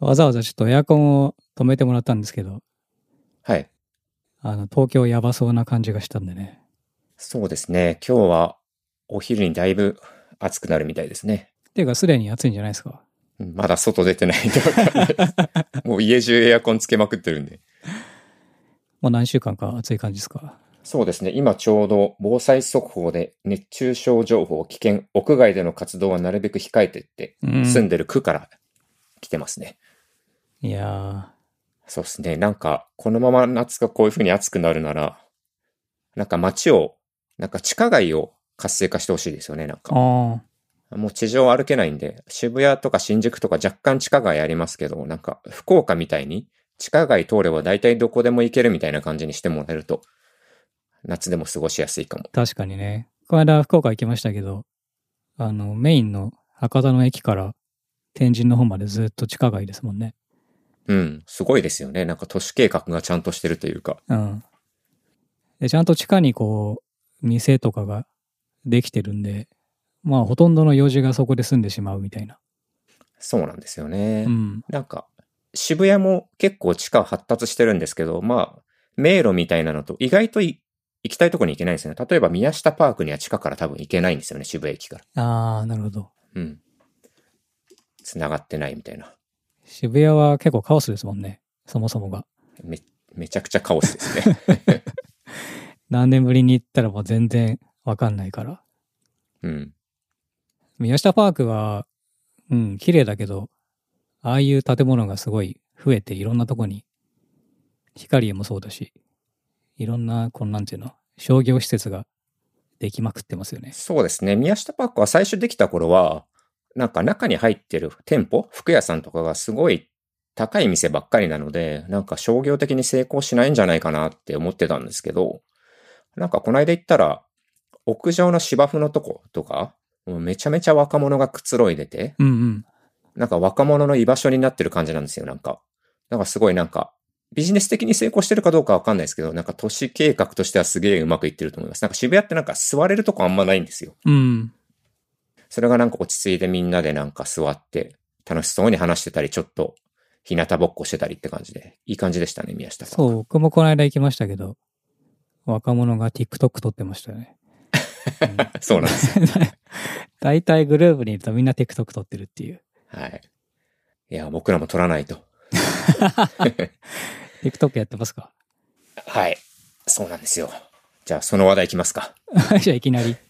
わざわざちょっとエアコンを止めてもらったんですけど、 はい。 東京やばそうな感じがしたんでね。 そうですね。今日はお昼にだいぶ暑くなるみたいですね。 っていうか、すでに暑いんじゃないですか。 まだ外出てないんでわかんないです。もう家中エアコンつけまくってるんで。 もう何週間か暑い感じですか。 そうですね。今ちょうど防災速報で熱中症情報危険、屋外での活動はなるべく控えてって住んでる区から来てますね。 いやそうですね。なんかこのまま夏がこういう風に暑くなるなら、なんか街を、なんか地下街を活性化してほしいですよね。なんか。 あもう地上歩けないんで、渋谷とか新宿とか若干地下街ありますけど、なんか福岡みたいに地下街通れば大体どこでも行けるみたいな感じにしてもらえると、夏でも過ごしやすいかも。 確かにね。この間福岡行きましたけど、メインの博多の駅から天神の方までずっと地下街ですもんね。 うん、すごいですよね。なんか都市計画がちゃんとしてるというか。 うん。で、ちゃんと地下にこう、店とかができてるんで、まあほとんどの用事がそこで済んでしまうみたいな。 そうなんですよね。 うん。 なんか、渋谷も結構地下発達してるんですけど、まあ、迷路みたいなのと意外と行きたいところに行けないんですよね。例えば宮下パークには地下から多分行けないんですよね、渋谷駅から。 ああ、なるほど。 うん。繋がってないみたいな。 渋谷は結構カオスですもんね。そもそもが。 め、めちゃくちゃカオスですね。 何年ぶりに行ったらもう全然わかんないから。 うん。 宮下パークは、うん、綺麗だけど、ああいう建物がすごい増えていろんなとこに、光もそうだし、いろんな、このなんていうの、商業施設ができまくってますよね。 そうですね。宮下パークは最初できた頃は、なんか中に入ってる店舗、服屋さんとかがすごい高い店ばっかりなので、なんか商業的に成功しないんじゃないかなって思ってたんですけど、なんかこの間行ったら、屋上の芝生のとことか、もうめちゃめちゃ若者がくつろいでて、 うんうん。 なんか若者の居場所になってる感じなんですよ、なんか。なんかすごいなんか、ビジネス的に成功してるかどうかわかんないですけど、なんか都市計画としてはすげえうまくいってると思います。なんか渋谷ってなんか座れるとこあんまないんですよ。 うん。 それがなんか落ち着いてみんなでなんか座って楽しそうに話してたり、ちょっと日向ぼっこしてたりって感じで、いい感じでしたね、宮下パーそう、 ク。 僕もこの間行きましたけど、若者が TikTok 撮ってましたよね。うん、 そうなんですよ。 大体グループにいるとみんな TikTok 撮ってるっていう。 はい。いや、僕らも撮らないと。 TikTok やってますか？ はい。そうなんですよ。じゃあ、その話題いきますか。 じゃあいきなり。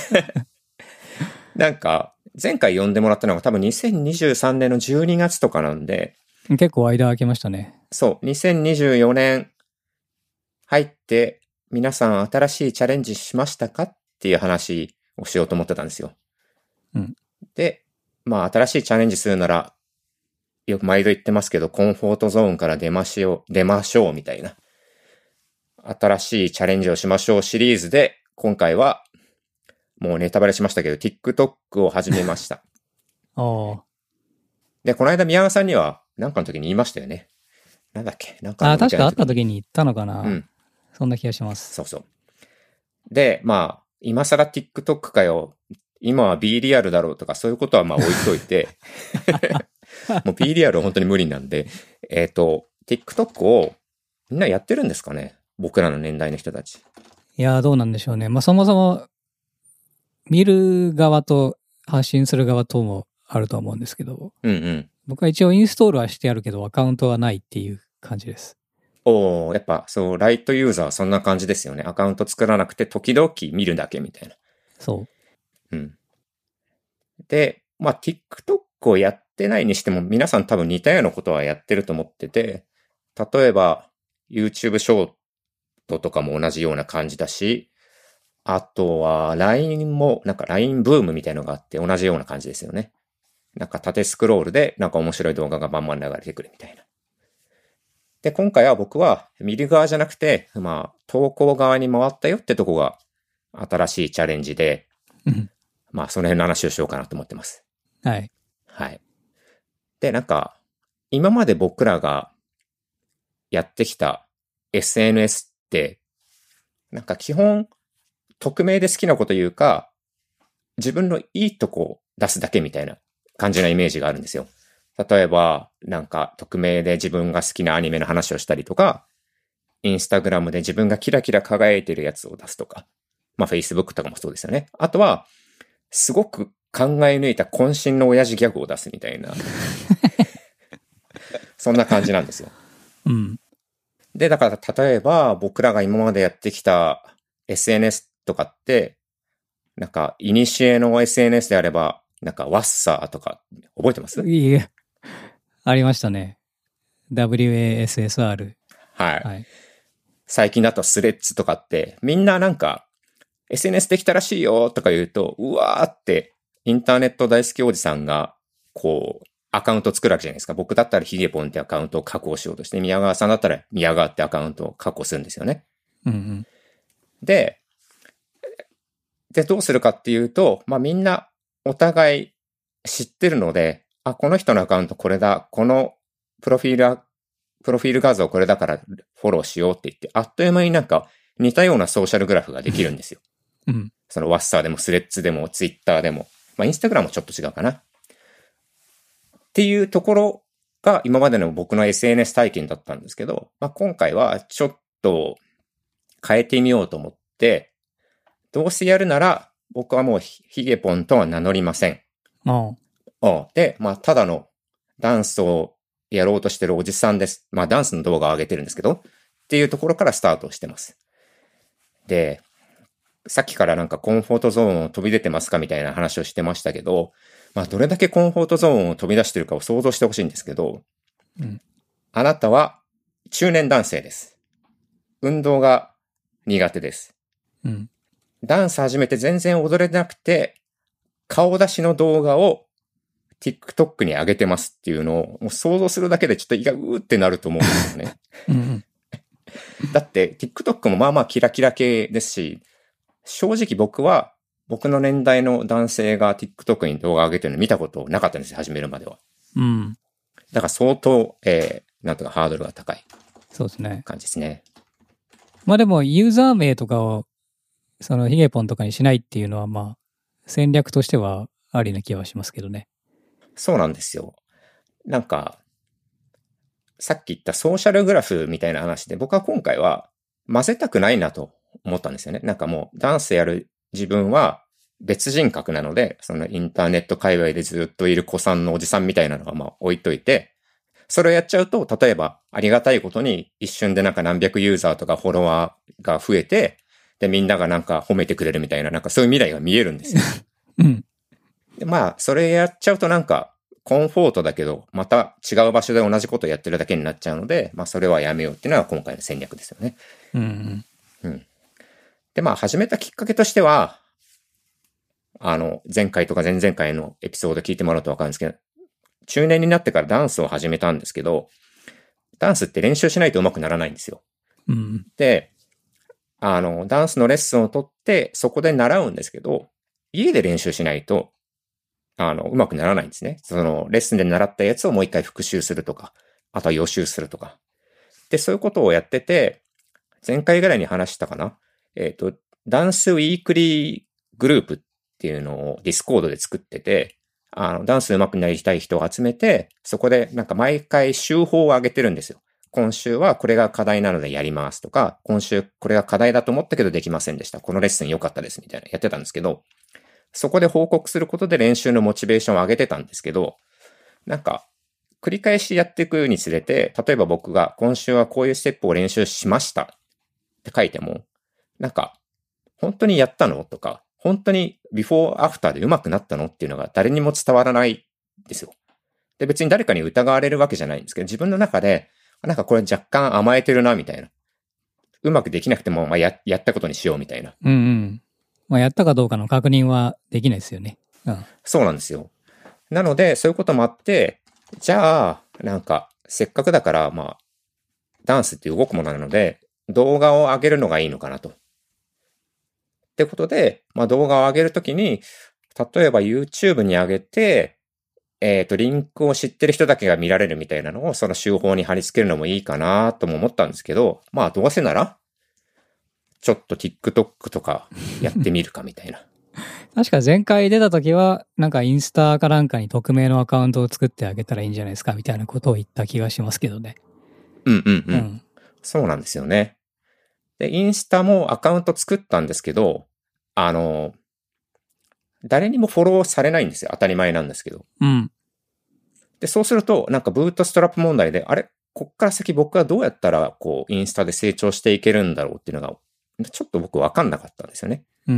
なんか、前回呼んでもらったのが多分2023年の12月とかなんで、 結構間空けましたね。 そう、2024年入って皆さん新しいチャレンジしましたかっていう話をしようと思ってたんですよ。 うん。 で、まあ新しいチャレンジするなら、よく毎度言ってますけど、コンフォートゾーンから出ましょうみたいな。新しいチャレンジをしましょうシリーズで、今回はもうネタバレしましたけど、TikTok を始めました。 ああ。 で、この間宮川さんには何かの時に言いましたよね。なんだっけなんかああ、 飲み確か会った会の時に。 時に言ったのかな。 うん。 そんな気がします。 そうそう。で、まあ、今更 TikTok かよ。今は B リアルだろうとかそういうことはまあ置いといて、もう B リアルは本当に無理なんで、TikTok をみんなやってるんですかね、僕らの年代の人たち。 いやー、どうなんでしょうね。まあそもそも見る側と発信する側ともあると思うんですけど、 うんうん。 僕は一応インストールはしてあるけどアカウントはないっていう感じです。 おー、やっぱそう、ライトユーザーはそんな感じですよね。アカウント作らなくて時々見るだけみたいな。 そうん。で、まあ TikTok をやってないにしても皆さん多分似たようなことはやってると思ってて、例えば YouTube ショートとかも同じような感じだし、あとは LINE もなんか LINE ブームみたいのがあって同じような感じですよね。なんか縦スクロールでなんか面白い動画がバンバン流れてくるみたいな。で、今回は僕は見る側じゃなくて、まあ投稿側に回ったよってとこが新しいチャレンジで、 う。うん。 まあその辺の話をしようかなと思ってます。 はい。 はい。で、なんか、今まで僕らがやってきた SNS って、なんか基本、匿名で好きなこと言うか、自分のいいとこを出すだけみたいな感じなイメージがあるんですよ。 例えば、なんか匿名で自分が好きなアニメの話をしたりとか、インスタグラムで自分がキラキラ輝いてるやつを出すとか、まあ Facebook とかもそうですよね。あとは、すごく考え抜いた渾身の親父ギャグを出すみたいな、そんな感じなんですよ。 うん。 で、だから例えば僕らが今までやってきた SNS とかって、なんか、古の SNS であれば、なんか、ワッサーとか、覚えてます？ いいえ、ありましたね。WASSR。 はい。 はい。 最近だとスレッズとかって、みんななんか、SNS できたらしいよとか言うと、うわーって、インターネット大好きおじさんが、こう、アカウント作るわけじゃないですか。僕だったらヒゲポンってアカウントを確保しようとして、宮川さんだったら宮川ってアカウントを確保するんですよね。 うんうん。 で、どうするかっていうと、まあみんなお互い知ってるので、あ、この人のアカウントこれだ、このプロフィール画像これだからフォローしようって言って、あっという間になんか似たようなソーシャルグラフができるんですよ。 うん。 そのワッサーでもスレッズでもツイッターでも、まあインスタグラムもちょっと違うかな。っていうところが今までの僕の SNS 体験だったんですけど、まあ今回はちょっと変えてみようと思って、どうせやるなら僕はもうヒゲポンとは名乗りません。 ああ。 で、まあただのダンスをやろうとしてるおじさんです。まあダンスの動画を上げてるんですけど、っていうところからスタートしてます。で、さっきからなんかコンフォートゾーンを飛び出てますかみたいな話をしてましたけど、まあどれだけコンフォートゾーンを飛び出してるかを想像してほしいんですけど、 うん。 あなたは中年男性です。運動が苦手です。 うん。 ダンス始めて全然踊れなくて、顔出しの動画を TikTok に上げてますっていうのをもう想像するだけでちょっと胃がうーってなると思うんですよね。 うんうん。 だって TikTok もまあまあキラキラ系ですし、正直僕の年代の男性が TikTok に動画上げてるの見たことなかったんですよ、始めるまでは。 うん。 だから相当、なんとかハードルが高いそうですね。 感じですね。 まあでも、ユーザー名とかを、そのヒゲポンとかにしないっていうのは、まあ、戦略としてはありな気はしますけどね。 そうなんですよ。なんか、さっき言ったソーシャルグラフみたいな話で、僕は今回は混ぜたくないなと思ったんですよね。なんかもうダンスやる自分は別人格なので、そのインターネット界隈でずっといる子さんのおじさんみたいなのはまあ置いといて、それをやっちゃうと、例えばありがたいことに一瞬でなんか何百ユーザーとかフォロワーが増えて、でみんながなんか褒めてくれるみたいな、なんかそういう未来が見えるんですよ。 うん。 でまあ、それやっちゃうとなんか、コンフォートだけど、また違う場所で同じことをやってるだけになっちゃうので、まあそれはやめようっていうのが今回の戦略ですよね。 うん。 うん。で、まあ始めたきっかけとしては、前回とか前々回のエピソード聞いてもらうとわかるんですけど、中年になってからダンスを始めたんですけど、ダンスって練習しないと上手くならないんですよ。 うん。 で、ダンスのレッスンを取って、そこで習うんですけど、家で練習しないと、うまくならないんですね。その、レッスンで習ったやつをもう一回復習するとか、あとは予習するとか。で、そういうことをやってて、前回ぐらいに話したかな。ダンスウィークリーグループっていうのをディスコードで作ってて、ダンス上手くなりたい人を集めて、そこでなんか毎回週報を上げてるんですよ。今週はこれが課題なのでやりますとか、今週これが課題だと思ったけどできませんでした。このレッスン良かったですみたいなやってたんですけど、そこで報告することで練習のモチベーションを上げてたんですけど、なんか、繰り返しやっていくにつれて、例えば僕が今週はこういうステップを練習しましたって書いても、なんか、本当にやったのとか、本当にビフォーアフターで上手くなったのっていうのが誰にも伝わらないんですよ。で、別に誰かに疑われるわけじゃないんですけど、自分の中で、なんかこれ若干甘えてるな、みたいな。うまくできなくても、まあやったことにしよう、みたいな。 うんうん。まあ、やったかどうかの確認はできないですよね。うん。 そうなんですよ。なので、そういうこともあって、じゃあ、なんか、せっかくだから、まあ、ダンスって動くものなので、動画を上げるのがいいのかなと。ってことで、まあ動画を上げるときに、例えば YouTube に上げて、リンクを知ってる人だけが見られるみたいなのをその手法に貼り付けるのもいいかなとも思ったんですけど、まあどうせなら、ちょっと TikTok とかやってみるかみたいな。 確か前回出た時は、なんかインスタかなんかに匿名のアカウントを作ってあげたらいいんじゃないですかみたいなことを言った気がしますけどね。 うんうんう。 うんん。 そうなんですよね。で、インスタもアカウント作ったんですけど、誰にもフォローされないんですよ。当たり前なんですけど。 うん。 で、そうすると、なんかブートストラップ問題で、あれこっから先僕はどうやったら、こう、インスタで成長していけるんだろうっていうのが、ちょっと僕わかんなかったんですよね。 うん。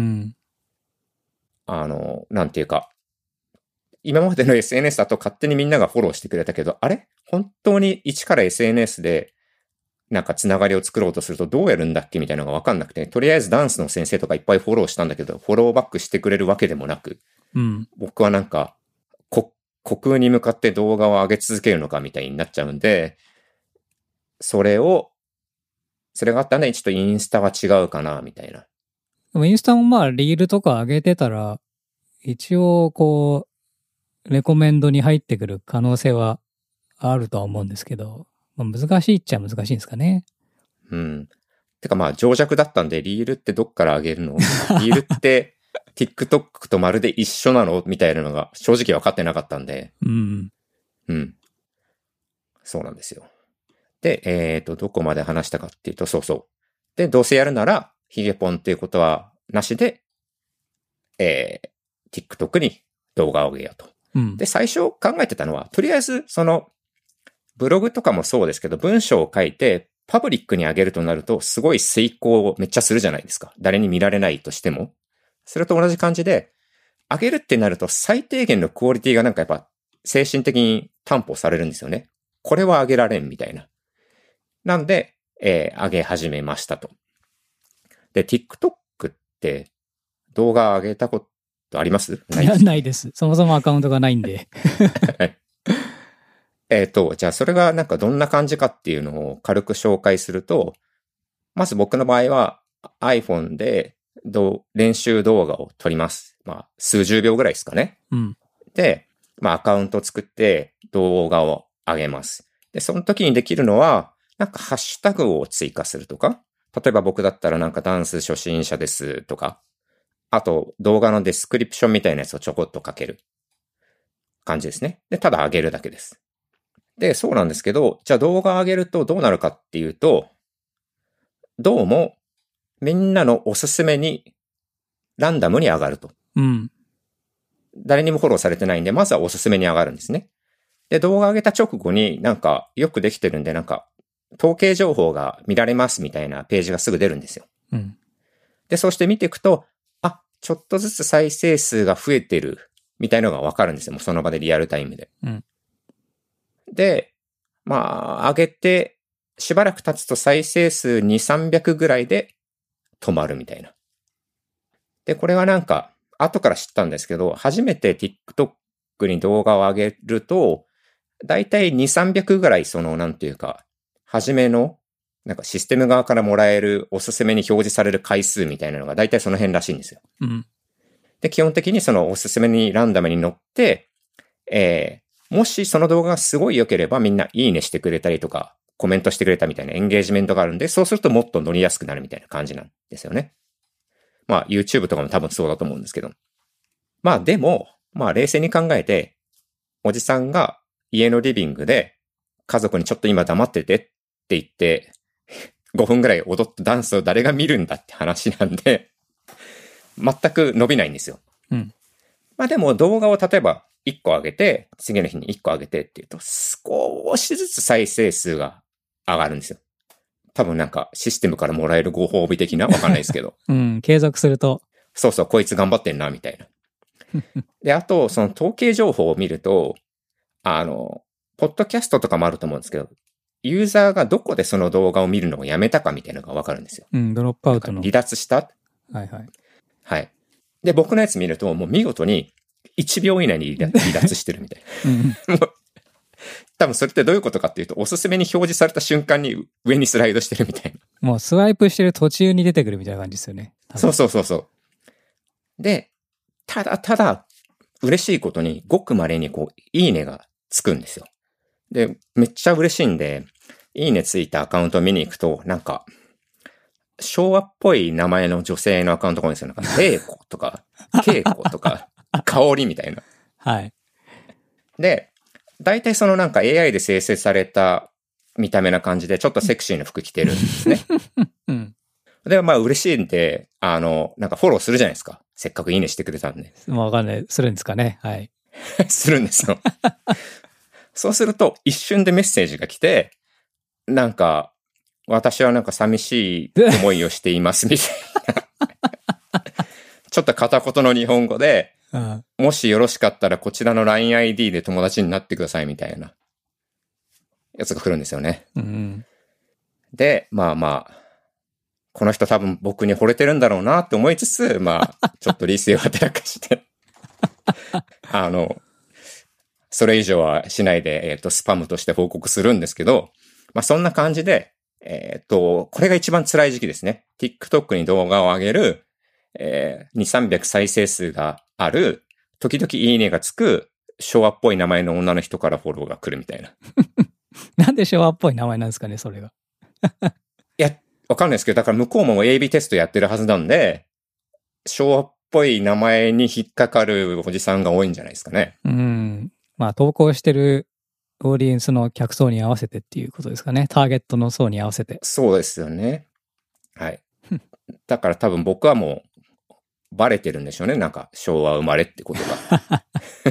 なんていうか、今までの SNS だと勝手にみんながフォローしてくれたけど、あれ本当に一から SNS で、なんかつながりを作ろうとするとどうやるんだっけみたいなのがわかんなくて、とりあえずダンスの先生とかいっぱいフォローしたんだけど、フォローバックしてくれるわけでもなく、 うん。 僕はなんか、虚空に向かって動画を上げ続けるのかみたいになっちゃうんで、それがあったんで、ちょっとインスタは違うかな、みたいな。 でもインスタもまあリールとか上げてたら、一応こう、レコメンドに入ってくる可能性はあるとは思うんですけど、まあ、難しいっちゃ難しいんですかね。 うん。てかまあ、情弱だったんで、リールってどっから上げるのリールって、TikTok とまるで一緒なのみたいなのが正直分かってなかったんで。 うん。 うん。そうなんですよ。で、どこまで話したかっていうと、そうそう。で、どうせやるなら、ヒゲポンっていうことはなしで、TikTok に動画を上げようと。 うん。 で、最初考えてたのは、とりあえず、ブログとかもそうですけど、文章を書いて、パブリックに上げるとなると、すごい遂行をめっちゃするじゃないですか。誰に見られないとしても。それと同じ感じで、上げるってなると、最低限のクオリティがなんかやっぱ、精神的に担保されるんですよね。これは上げられんみたいな。なんで、上げ始めましたと。で、TikTok って動画上げたことあります？ いや、ないです。そもそもアカウントがないんで。 じゃあそれがなんかどんな感じかっていうのを軽く紹介すると、まず僕の場合は iPhone で練習動画を撮ります。まあ、数十秒ぐらいですかね。 うん。 で、まあアカウントを作って動画を上げます。で、その時にできるのは、なんかハッシュタグを追加するとか、例えば僕だったらなんかダンス初心者ですとか、あと動画のデスクリプションみたいなやつをちょこっと書ける感じですね。で、ただ上げるだけです。で、そうなんですけど、じゃあ動画上げるとどうなるかっていうと、どうもみんなのおすすめにランダムに上がると。 うん。 誰にもフォローされてないんで、まずはおすすめに上がるんですね。で、動画上げた直後になんかよくできてるんで、なんか統計情報が見られますみたいなページがすぐ出るんですよ。 うん。 で、そうして見ていくと、あ、ちょっとずつ再生数が増えてるみたいなのがわかるんですよ。もうその場でリアルタイムで。 うん。 で、まあ、上げて、しばらく経つと再生数2、300ぐらいで止まるみたいな。で、これはなんか、後から知ったんですけど、初めて TikTok に動画を上げると、だいたい2、300ぐらいなんていうか、初めの、なんかシステム側からもらえるおすすめに表示される回数みたいなのがだいたいその辺らしいんですよ。 うん。 で、基本的にそのおすすめにランダムに乗って、もしその動画がすごい良ければみんないいねしてくれたりとか、コメントしてくれたみたいなエンゲージメントがあるんで、そうするともっと乗りやすくなるみたいな感じなんですよね。まあ YouTube とかも多分そうだと思うんですけど。まあでも、まあ冷静に考えて、おじさんが家のリビングで家族にちょっと今黙っててって言って5分ぐらい踊ったダンスを誰が見るんだって話なんで全く伸びないんですよ。 うん。 まあでも動画を例えば1個上げて、次の日に1個上げてっていうと少しずつ再生数が上がるんですよ。多分なんかシステムからもらえるご褒美的なわかんないですけど。 うん。継続すると。 そうそう、こいつ頑張ってんな、みたいな。で、あと、その統計情報を見ると、ポッドキャストとかもあると思うんですけど、ユーザーがどこでその動画を見るのをやめたかみたいなのがわかるんですよ。 うん。ドロップアウトの。 離脱した。 はいはい。 はい。で、僕のやつ見ると、もう見事に1秒以内に離脱してるみたいな。 うん。 多分それってどういうことかっていうと、おすすめに表示された瞬間に上にスライドしてるみたいな。 もうスワイプしてる途中に出てくるみたいな感じですよね。 そうそうそうそう。で、ただ、嬉しいことに、ごく稀にいいねがつくんですよ。で、めっちゃ嬉しいんで、いいねついたアカウントを見に行くと、なんか、 昭和っぽい名前の女性のアカウントが多いんですよ。なんか、玲子とか、恵子とか、香りみたいな。 はい。 で、大体そのなんか AI で生成された見た目な感じで、ちょっとセクシーな服着てるんですね。 うん。 で、まあ嬉しいんで、なんかフォローするじゃないですか。せっかくいいねしてくれたんで。 わかんない。するんですかね。はい。 するんですよ。そうすると、一瞬でメッセージが来て、なんか、私はなんか寂しい思いをしていますみたいな。ちょっと片言の日本語で、 うん。 もしよろしかったらこちらの LINE ID で友達になってくださいみたいなやつが来るんですよね。 うん。 で、まあまあ、この人多分僕に惚れてるんだろうなって思いつつ、まあ、ちょっと理性を働かして、それ以上はしないで、スパムとして報告するんですけど、まあそんな感じで、これが一番辛い時期ですね。TikTok に動画を上げる、2、300再生数がある、時々いいねがつく、昭和っぽい名前の女の人からフォローが来るみたいな。 なんで昭和っぽい名前なんですかね、それが。 いや、わかんないですけど、だから向こうも AB テストやってるはずなんで、昭和っぽい名前に引っかかるおじさんが多いんじゃないですかね。 うん。まあ、投稿してるオーディエンスの客層に合わせてっていうことですかね。ターゲットの層に合わせて。 そうですよね。はい。だから多分僕はもう、バレてるんでしょうね。なんか、昭和生まれってことが。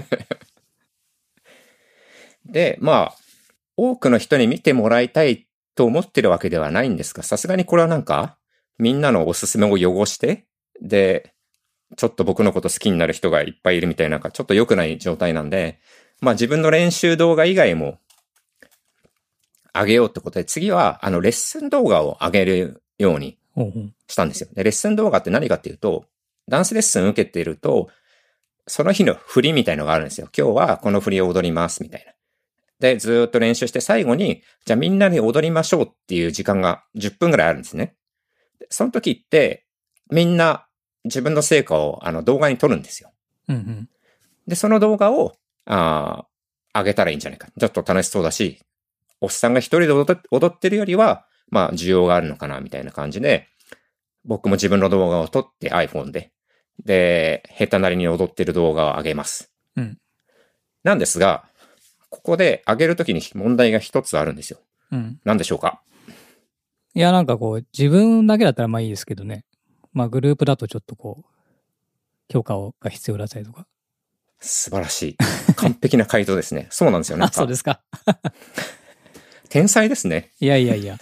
で、まあ、多くの人に見てもらいたいと思ってるわけではないんですが、さすがにこれはなんか、みんなのおすすめを汚して、で、ちょっと僕のこと好きになる人がいっぱいいるみたいな、ちょっと良くない状態なんで、まあ自分の練習動画以外も上げようってことで、次はレッスン動画を上げるようにしたんですよ。で、レッスン動画って何かっていうと、ダンスレッスン受けてると、その日の振りみたいのがあるんですよ。今日はこの振りを踊りますみたいな。で、ずーっと練習して最後に、じゃあみんなで踊りましょうっていう時間が10分ぐらいあるんですね。その時って、みんな自分の成果を動画に撮るんですよ。 うんうん、 で、その動画を、上げたらいいんじゃないか。ちょっと楽しそうだし、おっさんが一人で踊ってるよりは、まあ、需要があるのかな、みたいな感じで、僕も自分の動画を撮って iPhone で、で、下手なりに踊ってる動画を上げます。 うん、 なんですが、ここで上げるときに問題が一つあるんですよ。 うん。 何でしょうか？ いや、なんかこう、自分だけだったらまあいいですけどね。まあグループだとちょっとこう、許可が必要だったりとか。 素晴らしい。完璧な回答ですね。そうなんですよね。 あ、そうですか。 天才ですね。 いやいやいや。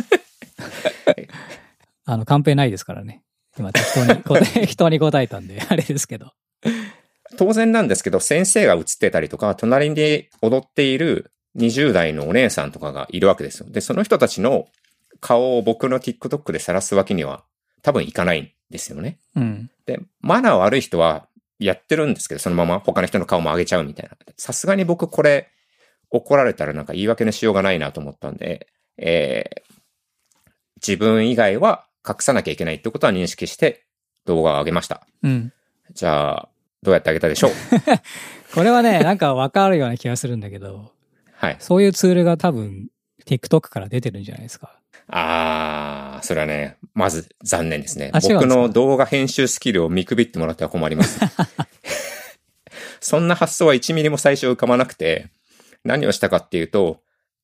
カンペないですからね。今適当に答えたんで、あれですけど。 当然なんですけど、先生が映ってたりとか、隣で踊っている20代のお姉さんとかがいるわけですよ。で、その人たちの顔を僕の TikTok で晒すわけには多分いかないんですよね。 うん。 で、マナー悪い人はやってるんですけど、そのまま他の人の顔も上げちゃうみたいな。さすがに僕これ怒られたらなんか言い訳のしようがないなと思ったんで、自分以外は隠さなきゃいけないってことは認識して動画を上げました。 うん。 じゃあ、どうやって上げたでしょう？ これはね、なんかわかるような気がするんだけど、 はい。 そういうツールが多分 TikTok から出てるんじゃないですか。 それはね、まず残念ですね。 あ、違うんですか？ 僕の動画編集スキルを見くびってもらっては困ります。そんな発想は1ミリも最初浮かばなくて、何をしたかっていうと、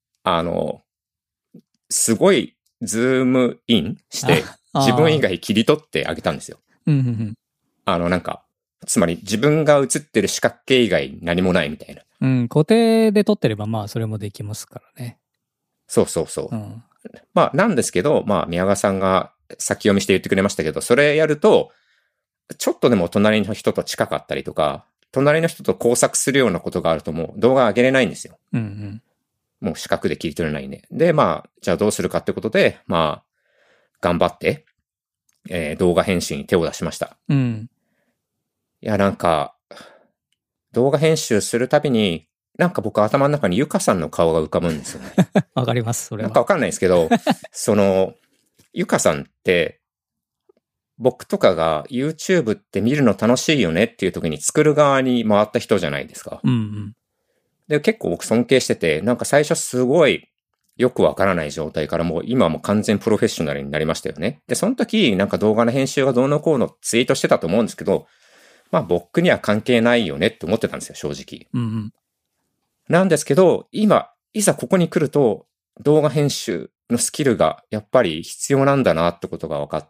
すごいズームインして、自分以外切り取ってあげたんですよ。 うんうんうん。 なんか、つまり自分が映ってる四角形以外何もないみたいな。 うん、固定で撮ってればまあそれもできますからね。 そうそうそう。 うん、 まあなんですけど、まあ宮川さんが先読みして言ってくれましたけど、それやると、ちょっとでも隣の人と近かったりとか、隣の人と交錯するようなことがあるともう動画上げれないんですよ。 うんうん。 もう四角で切り取れないんで。で、まあ、じゃあどうするかってことで、まあ、頑張って、動画編集に手を出しました。 うん。 いや、なんか、動画編集するたびに、なんか僕頭の中にゆかさんの顔が浮かぶんですよね。 わかります、それは。 なんかわかんないですけど、ゆかさんって、僕とかが YouTube って見るの楽しいよねっていう時に作る側に回った人じゃないですか。 うんうん。 で、結構僕尊敬してて、なんか最初すごいよくわからない状態からもう今はもう完全プロフェッショナルになりましたよね。で、その時なんか動画の編集がどうのこうのツイートしてたと思うんですけど、まあ僕には関係ないよねって思ってたんですよ、正直。 うんうん。 なんですけど、今、いざここに来ると動画編集のスキルがやっぱり必要なんだなってことが分かって、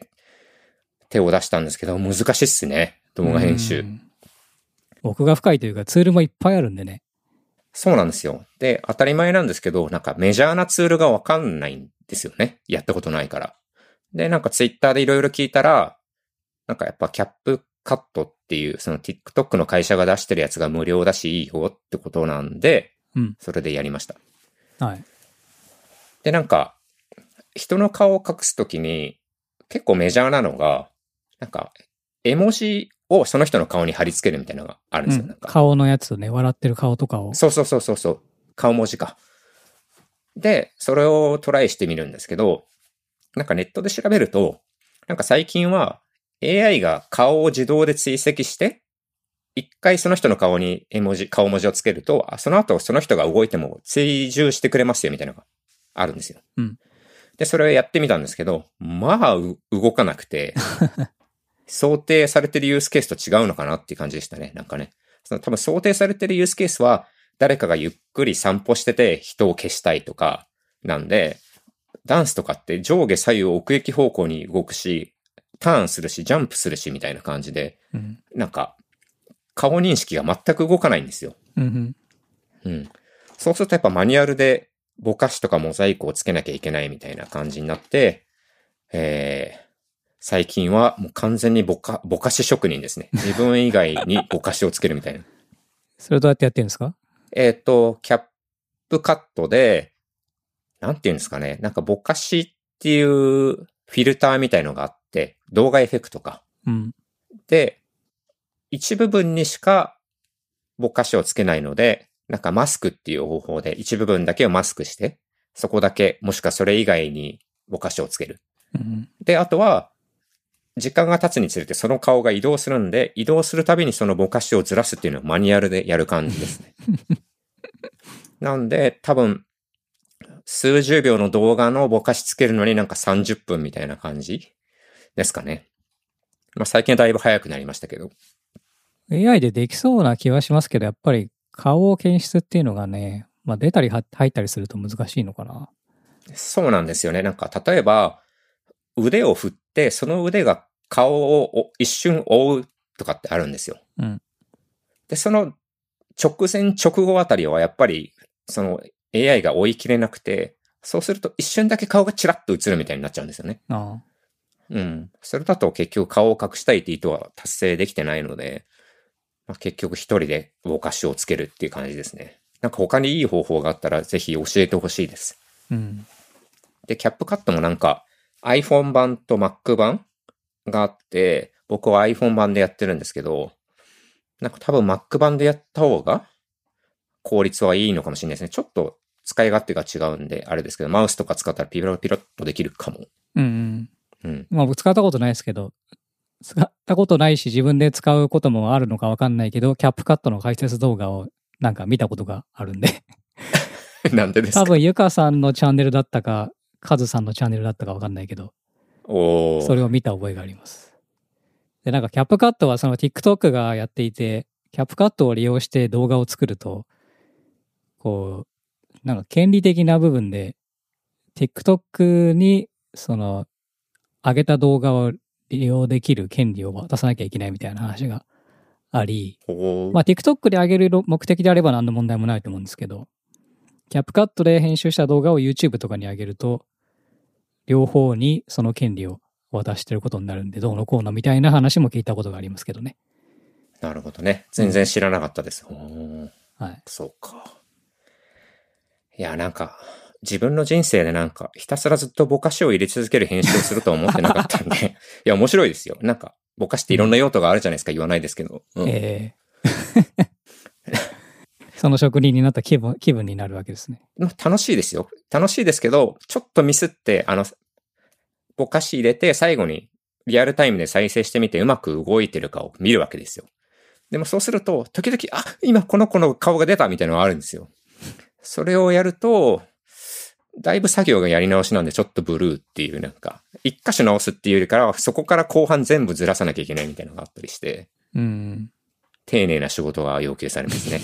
手を出したんですけど、難しいっすね、動画編集。 奥が深いというかツールもいっぱいあるんでね。 そうなんですよ。で、当たり前なんですけど、なんかメジャーなツールがわかんないんですよね。やったことないから。で、なんかツイッターでいろいろ聞いたら、なんかやっぱキャップカットっていう、その TikTok の会社が出してるやつが無料だしいいよってことなんで、それでやりました。 はい。 で、なんか、人の顔を隠すときに、結構メジャーなのが、なんか、絵文字をその人の顔に貼り付けるみたいなのがあるんですよ。なんか顔のやつね、笑ってる顔とかを。 そう。顔文字か。で、それをトライしてみるんですけど、なんかネットで調べると、なんか最近は AI が顔を自動で追跡して、一回その人の顔に顔文字をつけると、その後その人が動いても追従してくれますよみたいなのがあるんですよ。で、それをやってみたんですけど、まあ、動かなくて、想定されてるユースケースと違うのかなっていう感じでしたね。なんかね。多分想定されてるユースケースは、誰かがゆっくり散歩してて人を消したいとか、なんで、ダンスとかって上下左右奥行き方向に動くし、ターンするし、ジャンプするし、みたいな感じで、なんか、顔認識が全く動かないんですよ。そうするとやっぱマニュアルでぼかしとかモザイクをつけなきゃいけないみたいな感じになって、最近はもう完全にぼかし職人ですね。自分以外にぼかしをつけるみたいな。 それどうやってやってるんですか？ キャップカットで、なんていうんですかね。なんかぼかしっていうフィルターみたいのがあって、動画エフェクトか。で、一部分にしかぼかしをつけないので、なんかマスクっていう方法で一部分だけをマスクして、そこだけ、もしくはそれ以外にぼかしをつける。で、あとは、時間が経つにつれてその顔が移動するんで、移動するたびにそのぼかしをずらすっていうのをマニュアルでやる感じですね。なんで、多分、数十秒の動画のぼかしつけるのになんか30分みたいな感じですかね。まあ最近はだいぶ早くなりましたけど。 AI でできそうな気はしますけど、やっぱり顔を検出っていうのがね、まあ出たり入ったりすると難しいのかな。 そうなんですよね。なんか例えば、腕を振って、その腕が顔を一瞬覆うとかってあるんですよ。で、その直前直後あたりはやっぱり、その AI が追い切れなくて、そうすると一瞬だけ顔がチラッと映るみたいになっちゃうんですよね。それだと結局顔を隠したいって意図は達成できてないので、まあ、結局一人でぼかしをつけるっていう感じですね。なんか他にいい方法があったらぜひ教えてほしいです。で、キャップカットもなんか iPhone 版と Mac 版があって、僕は iPhone 版でやってるんですけど、なんか多分 Mac 版でやった方が効率はいいのかもしれないですね。ちょっと使い勝手が違うんで、あれですけど、マウスとか使ったらピロッとできるかも。まあ僕使ったことないですけど、使ったことないし自分で使うこともあるのかわかんないけど、キャップカットの解説動画をなんか見たことがあるんで。 なんでですか？ 多分ゆかさんのチャンネルだったか、カズさんのチャンネルだったかわかんないけど、それを見た覚えがあります。で、なんかキャップカットはその TikTok がやっていて、キャップカットを利用して動画を作ると、こう、なんか権利的な部分で、TikTok にその上げた動画を利用できる権利を渡さなきゃいけないみたいな話があり、まあ TikTok で上げる目的であれば何の問題もないと思うんですけど、キャップカットで編集した動画を YouTube とかに上げると、両方にその権利を渡してることになるんで、どうのこうのみたいな話も聞いたことがありますけどね。 なるほどね。全然知らなかったです。 はい。 そうか。いや、なんか、自分の人生でなんか、ひたすらずっとぼかしを入れ続ける編集をするとは思ってなかったんで、いや、面白いですよ。なんか、ぼかしっていろんな用途があるじゃないですか、言わないですけど。 その職人になった気分になるわけですね。 楽しいですよ。楽しいですけど、ちょっとミスって、ぼかし入れて最後にリアルタイムで再生してみてうまく動いてるかを見るわけですよ。でもそうすると、時々、今この子の顔が出たみたいなのがあるんですよ。それをやると、 だいぶ作業がやり直しなんでちょっとブルーっていうなんか、一箇所直すっていうよりからはそこから後半全部ずらさなきゃいけないみたいなのがあったりして、 うん。 丁寧な仕事が要求されますね。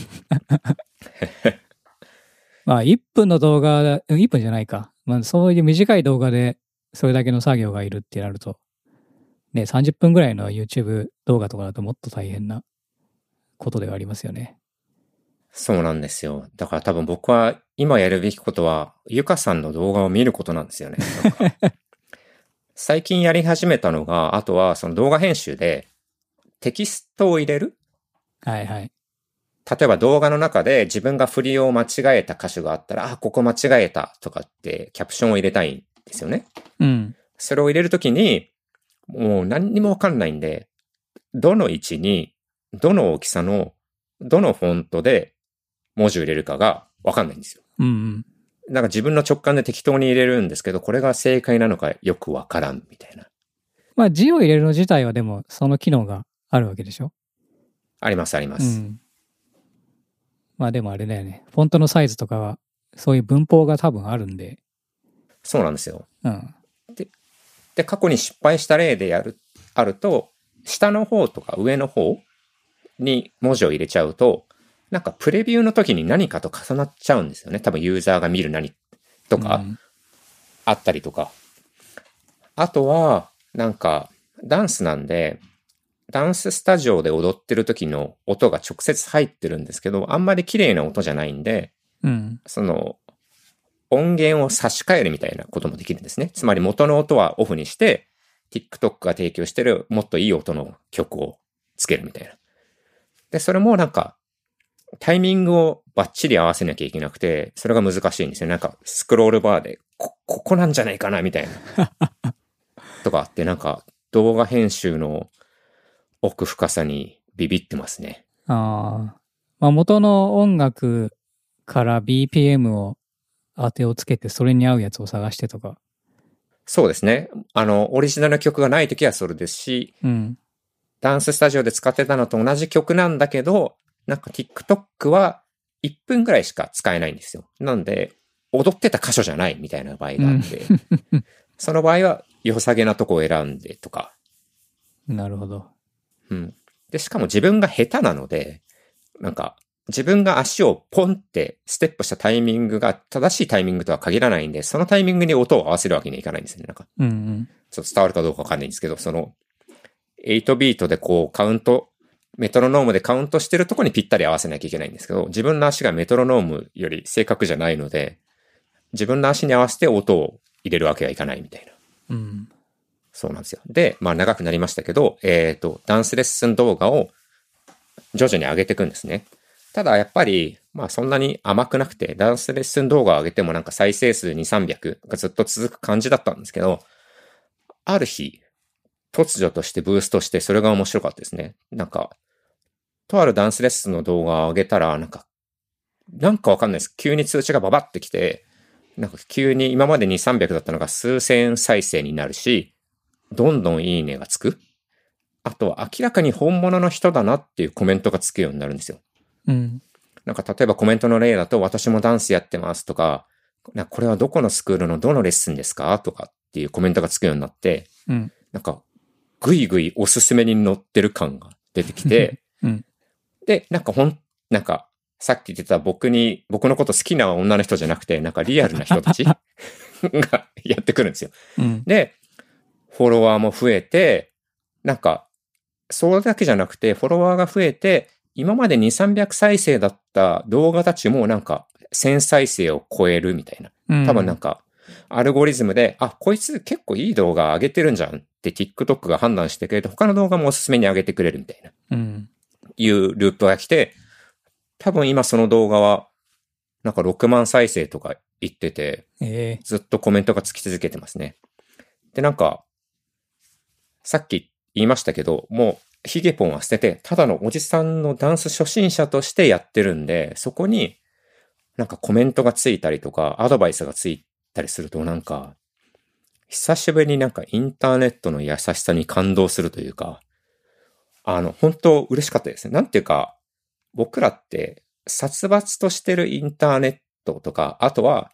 まあ、1分の動画、1分じゃないか。まあ、そういう短い動画でそれだけの作業がいるってなると、ね、30分ぐらいの YouTube 動画とかだともっと大変なことではありますよね。 そうなんですよ。だから多分僕は今やるべきことは、ゆかさんの動画を見ることなんですよね。なんか最近やり始めたのが、あとはその動画編集でテキストを入れる。 はいはい。 例えば動画の中で自分が振りを間違えた箇所があったら、あ、ここ間違えたとかってキャプションを入れたいんですよね。 うん。 それを入れるときに、もう何にもわかんないんで、どの位置に、どの大きさの、どのフォントで文字を入れるかがわかんないんですよ。 うんうん。 なんか自分の直感で適当に入れるんですけど、これが正解なのかよくわからんみたいな。 まあ字を入れるの自体はでもその機能があるわけでしょ。 ありますあります。 うん。まあでもあれだよね。フォントのサイズとかはそういう文法が多分あるんで。 そうなんですよ。 うん。 で、過去に失敗した例であると、下の方とか上の方に文字を入れちゃうと、なんかプレビューの時に何かと重なっちゃうんですよね。多分ユーザーが見る何とかあったりとか。あとは、なんかダンスなんで、ダンススタジオで踊ってる時の音が直接入ってるんですけど、あんまり綺麗な音じゃないんで、 うん。 その音源を差し替えるみたいなこともできるんですね。つまり元の音はオフにして、TikTok が提供してるもっといい音の曲をつけるみたいな。で、それもなんか、タイミングをバッチリ合わせなきゃいけなくて、それが難しいんですよ。なんか、スクロールバーで、ここなんじゃないかなみたいな。とかあって、なんか、動画編集の奥深さにビビってますね。 ああ。まあ元の音楽から BPM を当てをつけてそれに合うやつを探してとか。 そうですね。オリジナルの曲がないときはそれですし、 うん。 ダンススタジオで使ってたのと同じ曲なんだけど、なんか TikTok は1分ぐらいしか使えないんですよ。なんで、踊ってた箇所じゃないみたいな場合があって、その場合は良さげなとこを選んでとか。 なるほど。 うん。で、しかも自分が下手なので、なんか、自分が足をポンってステップしたタイミングが正しいタイミングとは限らないんで、そのタイミングに音を合わせるわけにはいかないんですね。なんか、 うんうん。 ちょっと伝わるかどうかわかんないんですけど、その、8ビートでこうカウント、メトロノームでカウントしてるとこにぴったり合わせなきゃいけないんですけど、自分の足がメトロノームより正確じゃないので、自分の足に合わせて音を入れるわけはいかないみたいな。 うん。 そうなんですよ。で、まあ長くなりましたけど、ダンスレッスン動画を徐々に上げていくんですね。ただやっぱり、まあそんなに甘くなくて、ダンスレッスン動画を上げてもなんか再生数2、300がずっと続く感じだったんですけど、ある日、突如としてブーストして、それが面白かったですね。なんか、とあるダンスレッスンの動画を上げたら、なんかわかんないです。急に通知がババってきて、なんか急に今までに300だったのが数千再生になるし、どんどんいいねがつく。あとは明らかに本物の人だなっていうコメントがつくようになるんですよ。 うん。 なんか例えばコメントの例だと、私もダンスやってますとか、これはどこのスクールのどのレッスンですかとかっていうコメントがつくようになって、 うん。 なんか、ぐいぐいおすすめに載ってる感が出てきて、 うん。 で、なんか、さっき言ってた僕のこと好きな女の人じゃなくて、なんかリアルな人たちがやってくるんですよ。 うん。 で、フォロワーも増えて、なんか、それだけじゃなくて、フォロワーが増えて、今まで2、300再生だった動画たちもなんか、1000再生を超えるみたいな。多分なんか、アルゴリズムで、あ、こいつ結構いい動画上げてるんじゃんって TikTok が判断してくれて、他の動画もおすすめに上げてくれるみたいな、 うん。 いうループが来て、多分今その動画は、なんか6万再生とか言ってて、ずっとコメントがつき続けてますね。で、なんか、さっき言いましたけど、もうヒゲポンは捨てて、ただのおじさんのダンス初心者としてやってるんで、そこになんかコメントがついたりとか、アドバイスがついたりするとなんか、久しぶりになんかインターネットの優しさに感動するというか、本当嬉しかったですね。なんていうか、僕らって殺伐としてるインターネットとか、あとは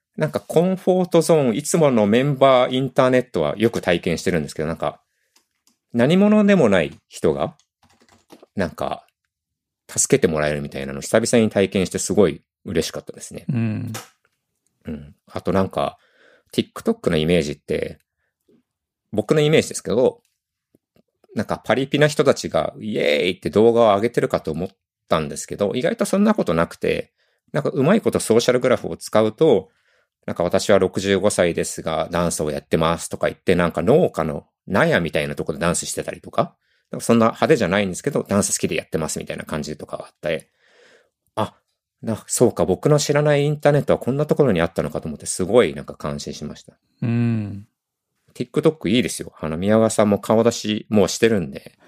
なんかコンフォートゾーン、いつものメンバーインターネットはよく体験してるんですけど、なんか、何者でもない人が、なんか、助けてもらえるみたいなの久々に体験してすごい嬉しかったですね。 うん。 うん。あとなんか、TikTok のイメージって、僕のイメージですけど、なんかパリピな人たちがイエーイって動画を上げてるかと思ったんですけど、意外とそんなことなくて、なんかうまいことソーシャルグラフを使うと、なんか私は65歳ですがダンスをやってますとか言って、なんか農家の納屋みたいなところでダンスしてたりとか、そんな派手じゃないんですけど、ダンス好きでやってますみたいな感じとかがあって、あ、そうか、僕の知らないインターネットはこんなところにあったのかと思って、すごいなんか感心しました。 うん。 TikTok いいですよ。宮川さんも顔出しもうしてるんで。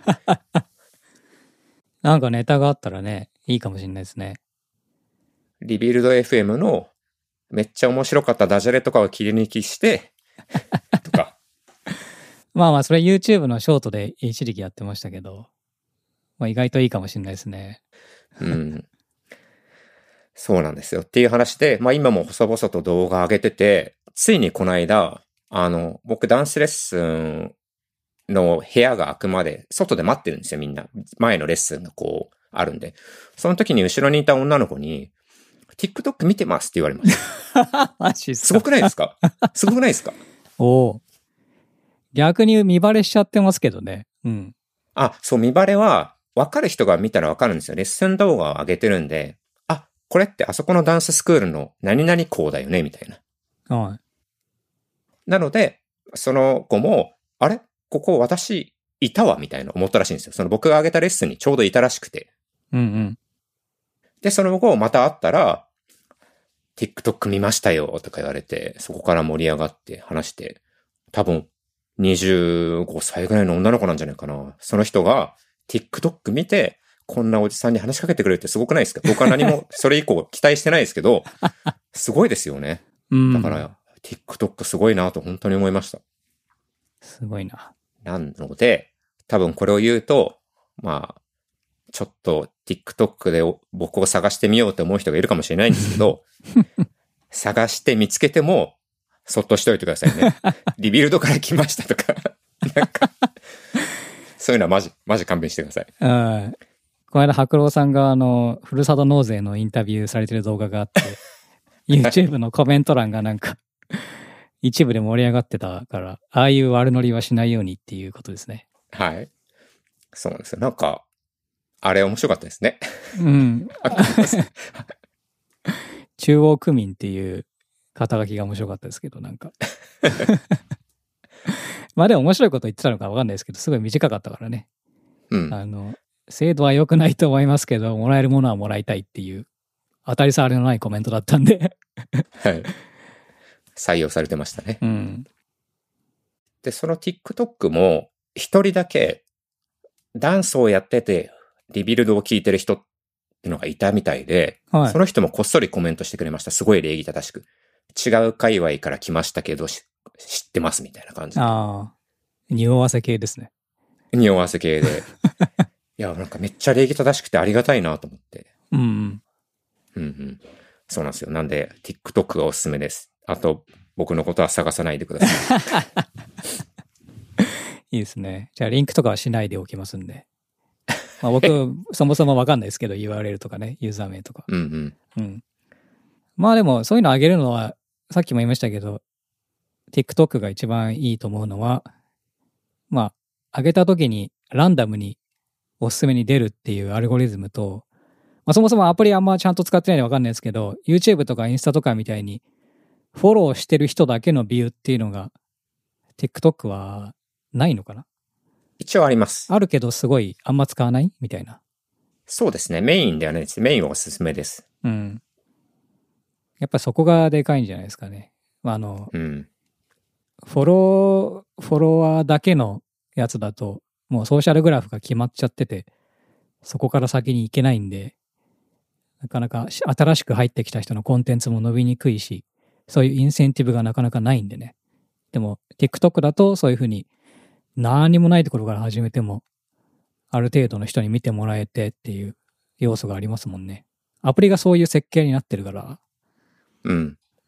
なんかネタがあったらね、いいかもしれないですね。 リビルド FM のめっちゃ面白かったダジャレとかを切り抜きして、とか。 まあまあ、それ YouTube のショートで一時期やってましたけど、まあ意外といいかもしれないですね。 うん。そうなんですよ。っていう話で、まあ今も細々と動画上げてて、ついにこの間、僕ダンスレッスンの部屋が開くまで、外で待ってるんですよ、みんな。前のレッスンがこう、あるんで。その時に後ろにいた女の子に、TikTok 見てますって言われました。 マジっすか。 すごくないですか？すごくないですか？ おお。逆に見バレしちゃってますけどね。うん。 あ、そう、見バレは、わかる人が見たらわかるんですよ。レッスン動画を上げてるんで、あ、これってあそこのダンススクールの何々校だよね、みたいな。 はい。 なので、その子も、あれここ私いたわ、みたいな思ったらしいんですよ。その僕が上げたレッスンにちょうどいたらしくて。 うんうん。 で、その後また会ったら、TikTok 見ましたよ、とか言われて、そこから盛り上がって話して、多分、25歳ぐらいの女の子なんじゃないかな。その人が TikTok 見て、こんなおじさんに話しかけてくれるってすごくないですか？僕は何もそれ以降期待してないですけど、すごいですよね。 うん。 だから、TikTok すごいなと本当に思いました。 すごいな。 なので、多分これを言うと、まあ、ちょっと TikTok で僕を探してみようと思う人がいるかもしれないんですけど、探して見つけても、そっとしておいてくださいね。リビルドから来ましたとか、なんか、そういうのはマジ勘弁してください。 うん。この間、白郎さんがふるさと納税のインタビューされてる動画があって、YouTube のコメント欄がなんか、一部で盛り上がってたから、ああいう悪ノリはしないようにっていうことですね。 はい。そうなんですよ。なんか、あれ面白かったですね。 うん。中央区民っていう肩書きが面白かったですけど、なんか。まあでも面白いこと言ってたのかわかんないですけど、すごい短かったからね。 うん。 制度は良くないと思いますけど、もらえるものはもらいたいっていう、当たり障りのないコメントだったんで。 はい。採用されてましたね。 うん。 で、その TikTok も、一人だけ、ダンスをやってて、リビルドを聞いてる人ってのがいたみたいで、 はい。 その人もこっそりコメントしてくれました。すごい礼儀正しく。違う界隈から来ましたけど、知ってますみたいな感じで。 ああ、匂わせ系ですね。 匂わせ系で。いや、なんかめっちゃ礼儀正しくてありがたいなと思って。 うんうん。 うんうん。そうなんですよ。なんで、TikTok がおすすめです。あと、僕のことは探さないでください。 いいですね。じゃあリンクとかはしないでおきますんで。まあ僕、そもそもわかんないですけど、URL とかね、ユーザー名とか。 うんうん。 うん。まあでも、そういうの上げるのは、さっきも言いましたけど、TikTok が一番いいと思うのは、まあ、上げた時にランダムにおすすめに出るっていうアルゴリズムと、まあそもそもアプリあんまちゃんと使ってないんでわかんないですけど、YouTube とかインスタとかみたいに、フォローしてる人だけのビューっていうのが、TikTok はないのかな？ 一応あります。 あるけどすごいあんま使わないみたいな。 そうですね。メインではないです。メインはおすすめです。 うん。やっぱそこがでかいんじゃないですかね。 うん。 フォロワーだけのやつだと、もうソーシャルグラフが決まっちゃってて、そこから先に行けないんで、なかなか新しく入ってきた人のコンテンツも伸びにくいし、そういうインセンティブがなかなかないんでね。でも、TikTok だとそういうふうに何にもないところから始めても、ある程度の人に見てもらえてっていう要素がありますもんね。アプリがそういう設計になってるから。 うん。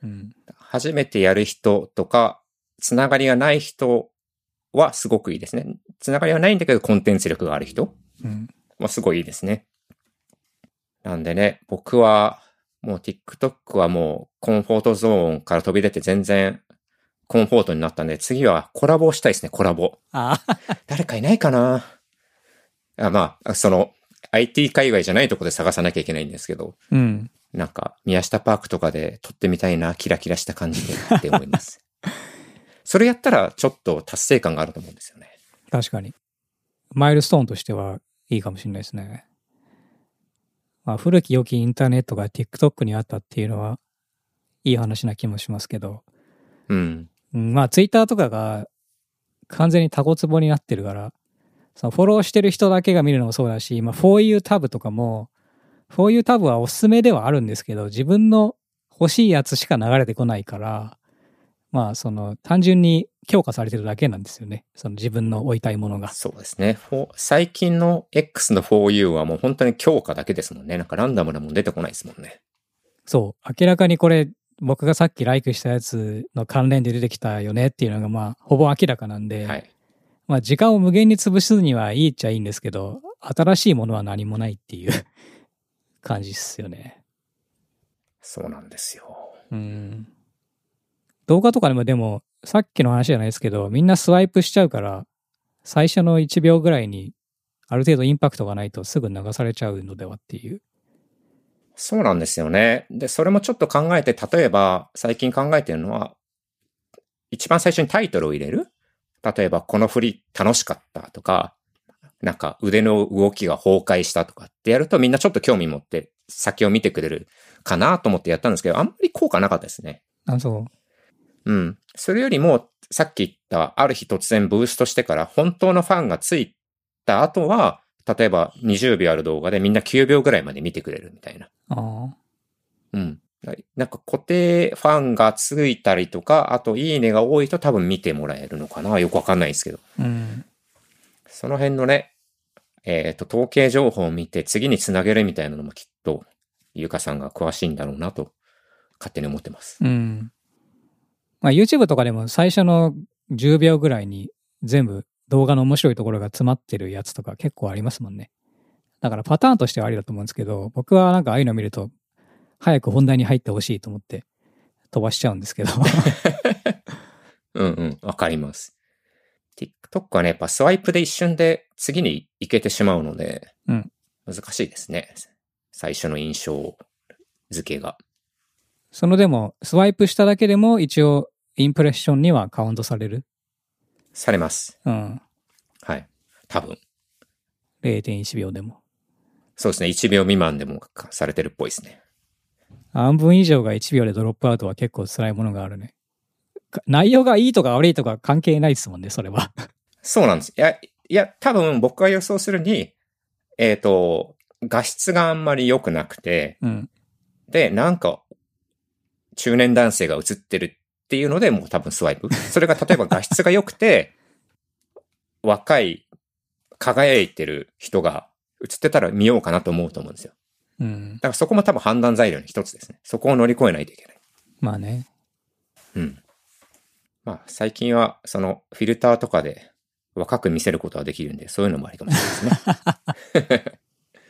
うん。 初めてやる人とか、つながりがない人はすごくいいですね。つながりはないんだけどコンテンツ力がある人うん。 はすごいいいですね。なんでね、僕はもう TikTok はもうコンフォートゾーンから飛び出て全然コンフォートになったんで、次はコラボをしたいですね、コラボ。 ああ、 誰かいないかなまあ、その IT 界隈じゃないとこで探さなきゃいけないんですけど、 うん。 なんか宮下パークとかで撮ってみたいな、キラキラした感じでって思います。それやったらちょっと達成感があると思うんですよね。 確かに。マイルストーンとしてはいいかもしれないですね。まあ、古き良きインターネットが TikTok にあったっていうのはいい話な気もしますけど、 うん。 まあ Twitter とかが完全にタコツボになってるから、そのフォローしてる人だけが見るのもそうだし、まあ For You タブとかも、For You タブはおすすめではあるんですけど、自分の欲しいやつしか流れてこないから、まあその単純に強化されてるだけなんですよね。その自分の追いたいものが。 そうですね。最近の X の 4U はもう本当に強化だけですもんね。なんかランダムなもん出てこないですもんね。 そう。明らかにこれ、僕がさっきライクしたやつの関連で出てきたよねっていうのがまあほぼ明らかなんで、 はい。 まあ時間を無限に潰すにはいいっちゃいいんですけど、新しいものは何もないっていう感じっすよね。 そうなんですよ。 うん。動画とかでもでも、さっきの話じゃないですけど、みんなスワイプしちゃうから、最初の1秒ぐらいにある程度インパクトがないとすぐ流されちゃうのではっていう。 そうなんですよね。で、それもちょっと考えて、例えば最近考えてるのは、一番最初にタイトルを入れる。例えば、この振り楽しかったとか、なんか腕の動きが崩壊したとかってやるとみんなちょっと興味持って先を見てくれるかなと思ってやったんですけど、あんまり効果なかったですね。 あ、そう。 うん。それよりも、さっき言ったある日突然ブーストしてから本当のファンがついた後は、例えば20秒ある動画でみんな9秒ぐらいまで見てくれるみたいな。 ああ。 うん。なんか固定ファンがついたりとか、あといいねが多いと多分見てもらえるのかな。よくわかんないですけど。 うん。 その辺のね、統計情報を見て次につなげるみたいなのもきっと、ゆかさんが詳しいんだろうなと、勝手に思ってます。 うん。まあ YouTube とかでも最初の10秒ぐらいに全部動画の面白いところが詰まってるやつとか結構ありますもんね。だからパターンとしてはありだと思うんですけど、僕はなんかああいうの見ると、早く本題に入ってほしいと思って飛ばしちゃうんですけど。 うんうん、わかります。TikTok はね、やっぱスワイプで一瞬で次に行けてしまうので、 うん。 難しいですね。最初の印象付けが。 そのでも、スワイプしただけでも一応インプレッションにはカウントされる。 されます。 うん。 はい。多分。 0.1 秒でも。 そうですね。1秒未満でもされてるっぽいですね。 半分以上が1秒でドロップアウトは結構辛いものがあるね。内容がいいとか悪いとか関係ないですもんね、それは。 そうなんです。いや、多分僕が予想するに、画質があんまり良くなくて、 うん。 で、なんか、中年男性が映ってるっていうので、もう多分スワイプ。それが例えば画質が良くて、若い、輝いてる人が映ってたら見ようかなと思うと思うんですよ。 うん。 だからそこも多分判断材料の一つですね。そこを乗り越えないといけない。 まあね。 うん。まあ、最近は、その、フィルターとかで若く見せることはできるんで、そういうのもありかもしれないですね。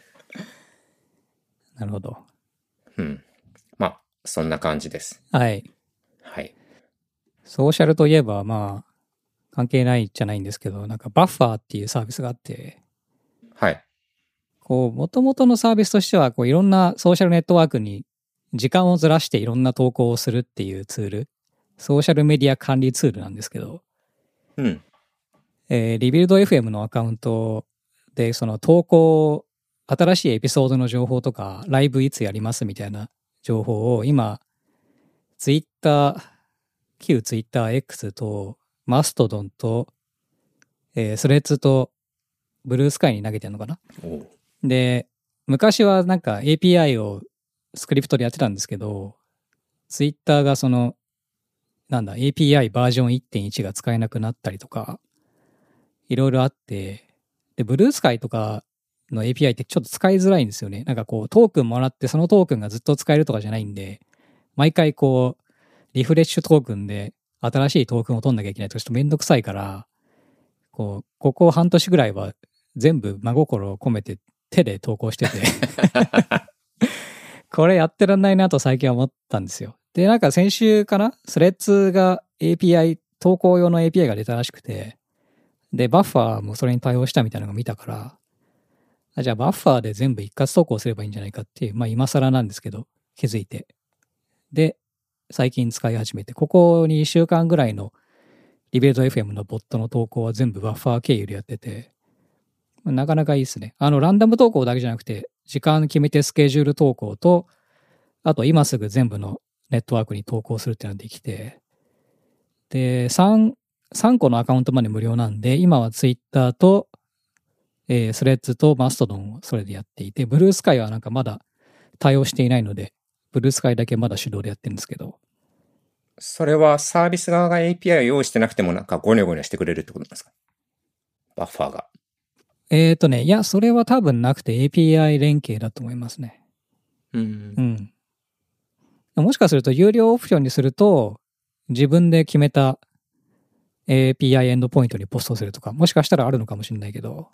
なるほど。 うん。まあ、そんな感じです。 はい。 はい。 ソーシャルといえば、まあ、関係ないじゃないんですけど、なんかバッファーっていうサービスがあって、 はい。 こう、元々のサービスとしては、こう、いろんなソーシャルネットワークに時間をずらしていろんな投稿をするっていうツール、ソーシャルメディア管理ツールなんですけど、 うん。 リビルド FM のアカウントで、その投稿、新しいエピソードの情報とか、ライブいつやりますみたいな情報を今、ツイッター、旧ツイッター X と、マストドンと、スレッズと、ブルースカイに投げてるのかな。 おう。 で、昔はなんか API をスクリプトでやってたんですけど、ツイッターがその、なんだ、API バージョン 1.1 が使えなくなったりとか、いろいろあって、で、ブルースカイとかの API ってちょっと使いづらいんですよね。なんかこう、トークンもらってそのトークンがずっと使えるとかじゃないんで、毎回こう、 リフレッシュトークンで新しいトークンを取んなきゃいけないとちょっとめんどくさいから、ここ半年ぐらいは全部真心を込めて手で投稿しててこれやってらんないなと最近は思ったんですよ。で、なんか先週かな、スレッズが API、投稿用の API が出たらしくて、で、バッファーもそれに対応したみたいなのが見たから、じゃあバッファーで全部一括投稿すればいいんじゃないかっていう、まあ今更なんですけど、気づいて。で、最近使い始めて、ここ2週間ぐらいのリベート FM のボットの投稿は全部バッファー経由でやってて、なかなかいいですね。ランダム投稿だけじゃなくて、時間決めてスケジュール投稿と、あと今すぐ全部のネットワークに投稿するっていうのができて、で、3個のアカウントまで無料なんで、今は Twitter と、スレッズとマストドンをそれでやっていて、ブルースカイはなんかまだ対応していないので、ブルースカイだけまだ手動でやってるんですけど。 それはサービス側が API を用意してなくてもなんかゴニョゴニョしてくれるってことなんですか？バッファーが。 いや、それは多分なくて API 連携だと思いますね。 うん。 もしかすると有料オプションにすると、自分で決めた API エンドポイントにポストするとか、もしかしたらあるのかもしれないけど、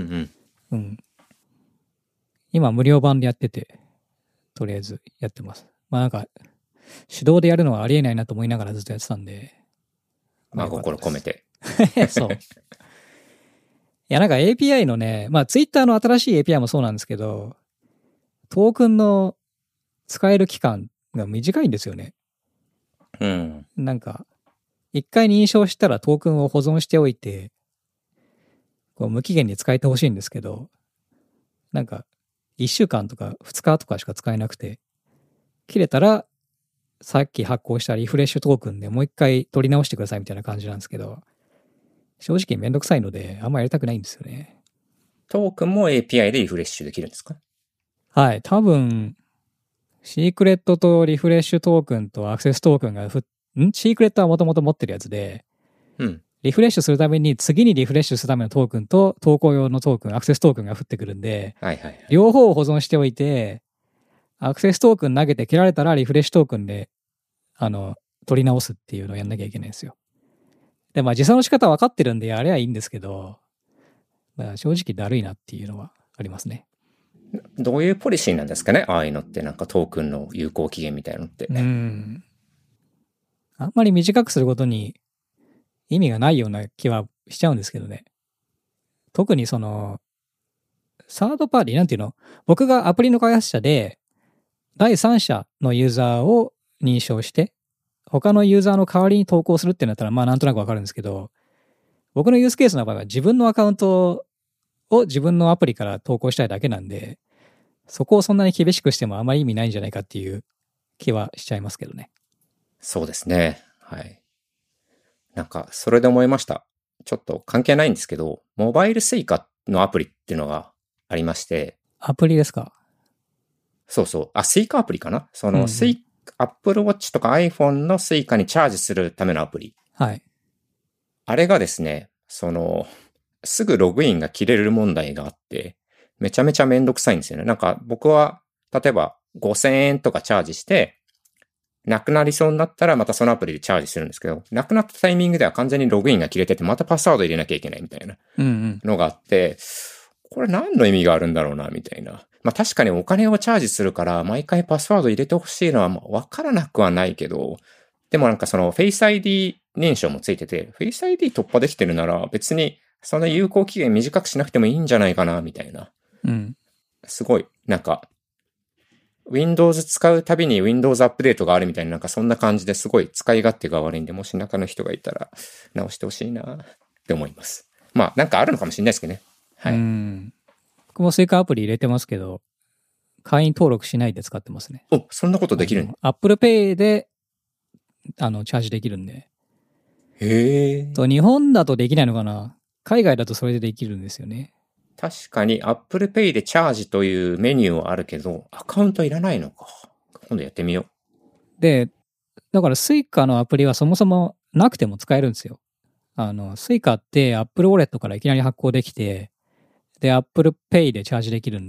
今無料版でやってて、とりあえずやってます。まあなんか、手動でやるのはありえないなと思いながらずっとやってたんで。 まあ心込めて。 そう。いやなんか API のね、まあ Twitter の新しい API もそうなんですけど、トークンの使える期間が短いんですよね。なんか、一回認証したらトークンを保存しておいて、こう無期限に使えてほしいんですけど、なんか、1週間とか2日とかしか使えなくて、切れたら、さっき発行したリフレッシュトークンでもう一回取り直してくださいみたいな感じなんですけど、正直めんどくさいので、あんまやりたくないんですよね。 トークンも API でリフレッシュできるんですか？ はい、多分、シークレットとリフレッシュトークンとアクセストークンがシークレットはもともと持ってるやつで、リフレッシュするために次にリフレッシュするためのトークンと投稿用のトークン、アクセストークンが降ってくるんで、両方を保存しておいて、アクセストークン投げて切られたらリフレッシュトークンで、取り直すっていうのをやんなきゃいけないんですよ。で、まあ実際の仕方分かってるんでやればいいんですけど、まあ、正直だるいなっていうのはありますね。 どういうポリシーなんですかね？ああいうのってなんかトークンの有効期限みたいなのって。 あんまり短くすることに意味がないような気はしちゃうんですけどね。特にその、サードパーティー、なんていうの？僕がアプリの開発者で、第三者のユーザーを認証して、他のユーザーの代わりに投稿するってなったら、まあなんとなくわかるんですけど、僕のユースケースの場合は自分のアカウントを自分のアプリから投稿したいだけなんで、そこをそんなに厳しくしてもあまり意味ないんじゃないかっていう気はしちゃいますけどね。 そうですね。はい。なんか、それで思いました。ちょっと関係ないんですけど、モバイルスイカのアプリっていうのがありまして。 アプリですか？ そうそう。あ、スイカアプリかな？そのApple Watch とか iPhone のスイカにチャージするためのアプリ。 はい。 あれがですね、すぐログインが切れる問題があって、めちゃめちゃめんどくさいんですよね。なんか僕は、例えば5000円とかチャージして、なくなりそうになったらまたそのアプリでチャージするんですけど、なくなったタイミングでは完全にログインが切れてて、またパスワード入れなきゃいけないみたいなのがあって、これ何の意味があるんだろうな、みたいな。まあ確かにお金をチャージするから、毎回パスワード入れてほしいのはわからなくはないけど、でもなんかその Face ID 認証もついてて、Face ID 突破できてるなら別にその有効期限短くしなくてもいいんじゃないかな、みたいな。すごい、なんか、Windows 使うたびに Windows アップデートがあるみたいな、なんかそんな感じですごい使い勝手が悪いんで、もし中の人がいたら直してほしいなって思います。まあなんかあるのかもしれないですけどね。はい。 僕もスイカアプリ入れてますけど、会員登録しないで使ってますね。 お、そんなことできるの？ Apple Pay で、チャージできるんで。 へー。 日本だとできないのかな？海外だとそれでできるんですよね。 確かに Apple Pay でチャージというメニューはあるけど、アカウントいらないのか。今度やってみよう。で、だから Suica のアプリはそもそもなくても使えるんですよ。Suica って Apple Wallet からいきなり発行できて、で、Apple Pay でチャージできるん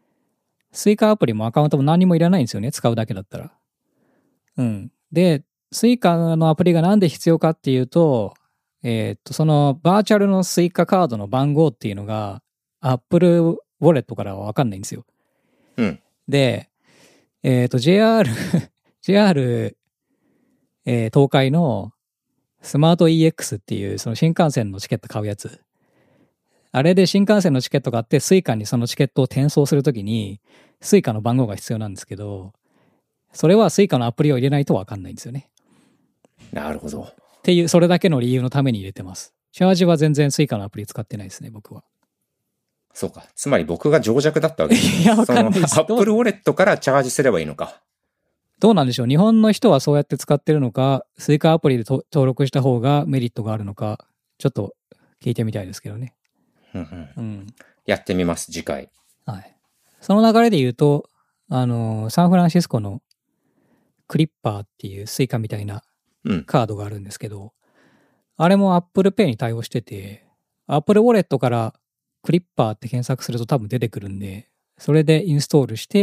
で、Suica アプリもアカウントも何にもいらないんですよね。使うだけだったら。で、 スイカのアプリがなんで必要かっていうと、そのバーチャルのスイカカードの番号っていうのが Apple Wallet からはわかんないんですよ。 うん。 で、JR 東海のスマート EX っていうその新幹線のチケット買うやつ。あれで新幹線のチケットがあって、スイカにそのチケットを転送するときに、スイカの番号が必要なんですけど、それはスイカのアプリを入れないとわかんないんですよね。 なるほど。 っていう、それだけの理由のために入れてます。チャージは全然スイカのアプリ使ってないですね、僕は。 そうか。つまり僕が情弱だったわけですね。 いやわかんないですその Apple Wallet からチャージすればいいのか。 どうなんでしょう。日本の人はそうやって使ってるのか、スイカアプリで登録した方がメリットがあるのか、ちょっと聞いてみたいですけどね。 うんうん、 うん。 やってみます、次回。 はい。その流れで言うと、サンフランシスコのクリッパーっていうスイカみたいなうん。 カードがあるんですけど、あれも Apple Pay に対応してて、Apple Wallet からクリッパーって検索すると多分出てくるんで、それでインストールして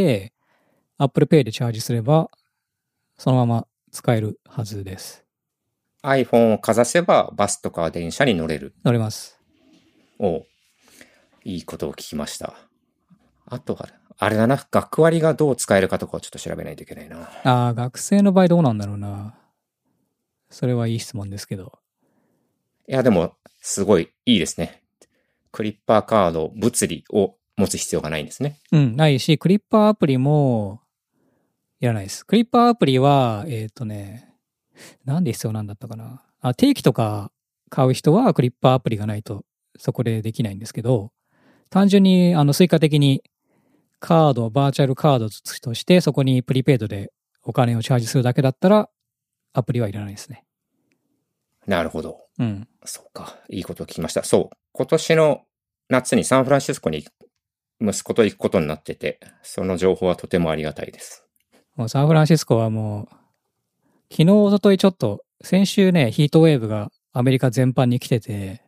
、Apple Pay でチャージすれば、そのまま使えるはずです。 iPhone をかざせばバスとか電車に乗れる。 乗れます。 お、いいことを聞きました。あとは、あれだな、学割がどう使えるかとかをちょっと調べないといけないな。 ああ、学生の場合どうなんだろうな。それはいい質問ですけど。 いや、でも、すごいいいですね。クリッパーカード、物理を持つ必要がないんですね。 うん、ないし、クリッパーアプリもいらないです。クリッパーアプリは、なんで必要なんだったかな。定期とか買う人はクリッパーアプリがないとそこでできないんですけど、単純にスイカ的にバーチャルカードとしてそこにプリペイドでお金をチャージするだけだったらアプリはいらないですね。 なるほど。 うん。 そうか。いいことを聞きました。そう。今年の夏にサンフランシスコに息子と行くことになってて、その情報はとてもありがたいです。 もうサンフランシスコはもう、昨日、一昨日ちょっと、先週ね、ヒートウェーブがアメリカ全般に来てて、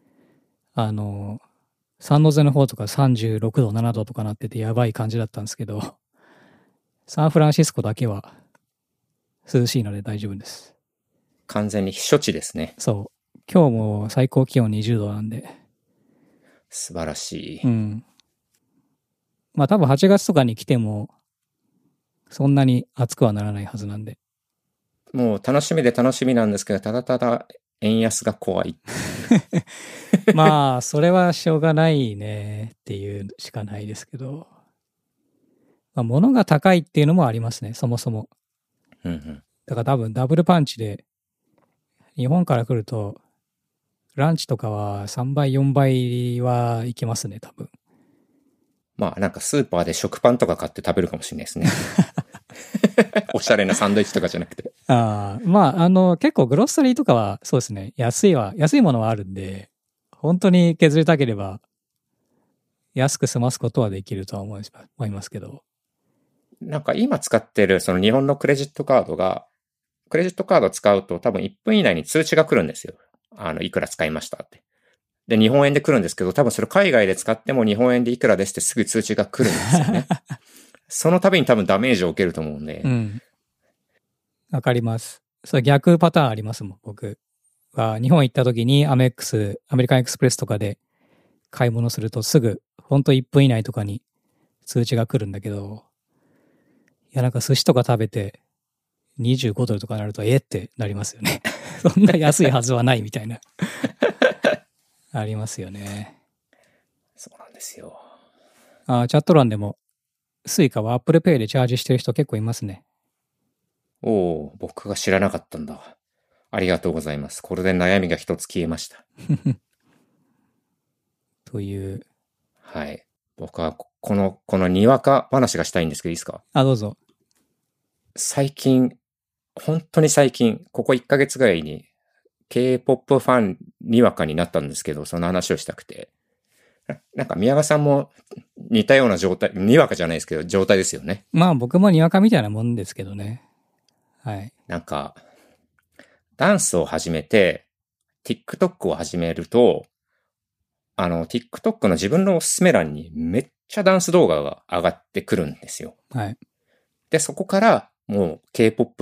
サンノゼの方とか36度、7度とかなっててやばい感じだったんですけど、サンフランシスコだけは涼しいので大丈夫です。 完全に避暑地ですね。 そう。今日も最高気温20度なんで。 素晴らしい。 うん。まあ多分8月とかに来ても、そんなに暑くはならないはずなんで。 もう楽しみで楽しみなんですけど、ただただ円安が怖い。 まあ、それはしょうがないねっていうしかないですけど。まあ、物が高いっていうのもありますね、そもそも。 うんうん、 だから多分ダブルパンチで、日本から来ると、ランチとかは3倍、4倍はいけますね、多分。 まあなんかスーパーで食パンとか買って食べるかもしれないですね。おしゃれなサンドイッチとかじゃなくて。 まあ、結構グロッサリーとかはそうですね、安いものはあるんで、本当に削りたければ、安く済ますことはできるとは思いますけど。 なんか今使ってるその日本のクレジットカードが、クレジットカード使うと多分1分以内に通知が来るんですよ。いくら使いましたって。で、日本円で来るんですけど、多分それ海外で使っても日本円でいくらですってすぐ通知が来るんですよね。その度に多分ダメージを受けると思うんで。 うん。わかります。それ逆パターンありますもん、僕は。日本行った時にアメリカンエクスプレスとかで買い物するとすぐ、ほんと1分以内とかに通知が来るんだけど、いやなんか寿司とか食べて25ドルとかになるとってなりますよね。そんな安いはずはないみたいな。ありますよね。 そうなんですよ。 チャット欄でもスイカは Apple Pay でチャージしてる人結構いますね。 おお、僕が知らなかったんだ。ありがとうございます。これで悩みが一つ消えました。 という。 はい。僕はこのにわか話がしたいんですけどいいですか？ どうぞ。 最近、本当に最近、ここ1ヶ月ぐらいに K-POP ファンにわかになったんですけど、その話をしたくて。なんか宮川さんも似たような状態、にわかじゃないですけど、状態ですよね。 まあ僕もにわかみたいなもんですけどね。はい。 なんか、ダンスを始めて、TikTok を始めると、TikTok の自分のおすすめ欄にめっちゃダンス動画が上がってくるんですよ。 はい。 で、そこからもう K-POP に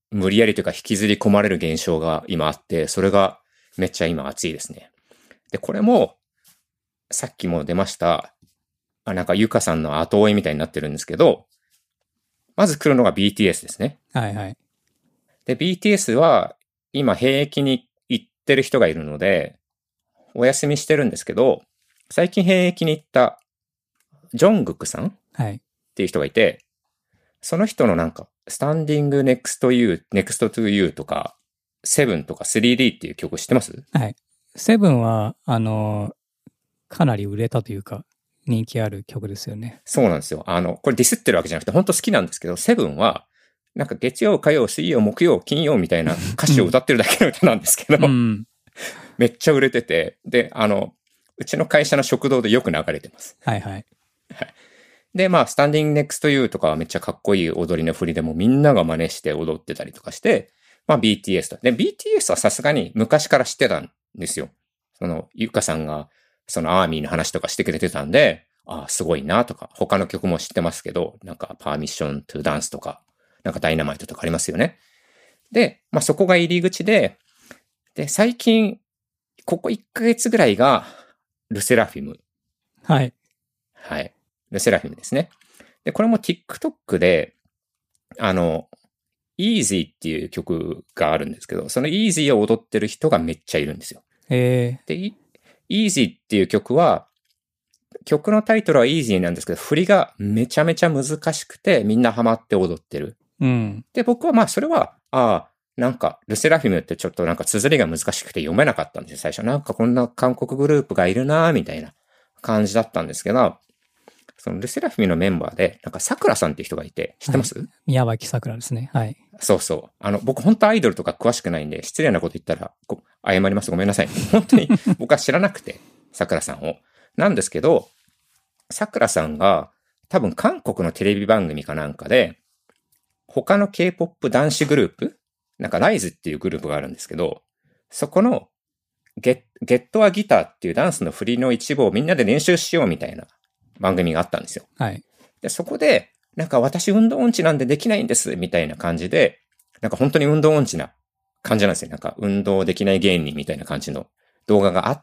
無理やりというか引きずり込まれる現象が今あって、それがめっちゃ今熱いですね。で、これも、さっきも出ました、なんかゆかさんの後追いみたいになってるんですけど、まず来るのが BTS ですね。 はいはい。 で、BTS は今兵役に行ってる人がいるので、お休みしてるんですけど、最近兵役に行ったジョングクさんっはい。 ていう人がいて、その人のなんか、スタンディングネクストユー、ネクストトゥユーとか、セブンとか 3D っていう曲知ってます？ はい。セブンは、かなり売れたというか、人気ある曲ですよね。 そうなんですよ。これディスってるわけじゃなくて、本当好きなんですけど、セブンは、なんか月曜、火曜、水曜、木曜、金曜みたいな歌詞を歌ってるだけの歌なんですけど、 うん。 めっちゃ売れてて、で、うちの会社の食堂でよく流れてます。 はいはい。 で、まあ、スタンディングネクストユーとかはめっちゃかっこいい踊りの振りでもみんなが真似して踊ってたりとかして、まあ BTS と。で、BTS はさすがに昔から知ってたんですよ。ゆかさんが、そのアーミーの話とかしてくれてたんで、ああ、すごいなとか、他の曲も知ってますけど、なんか、パーミッショントゥダンスとか、なんかダイナマイトとかありますよね。で、まあそこが入り口で、で、最近、ここ1ヶ月ぐらいが、ルセラフィム。 はい。 はい。ルセラフィムですね。で、これも TikTok で、Easy っていう曲があるんですけど、その Easy を踊ってる人がめっちゃいるんですよ。で、Easy っていう曲は、曲のタイトルは Easy なんですけど、振りがめちゃめちゃ難しくて、みんなハマって踊ってる。 うん。 で、僕はまあそれは、なんか、ルセラフィムってちょっとなんか綴りが難しくて読めなかったんですよ、最初。なんかこんな韓国グループがいるなみたいな感じだったんですけど、そのルセラフィムのメンバーで、なんか桜さんっていう人がいて、知ってます？ 宮脇さくらですね。はい。 そうそう。僕本当アイドルとか詳しくないんで、失礼なこと言ったら、謝ります。ごめんなさい。本当に僕は知らなくて、桜さんを。なんですけど、桜さんが多分韓国のテレビ番組かなんかで、他の K-POP 男子グループ、なんかライズっていうグループがあるんですけど、そこのゲットアギターっていうダンスの振りの一部をみんなで練習しようみたいな番組があったんですよ。 はい。 で、そこで、なんか私運動音痴なんでできないんです、みたいな感じで、なんか本当に運動音痴な感じなんですよ。なんか運動できない芸人みたいな感じの動画があって、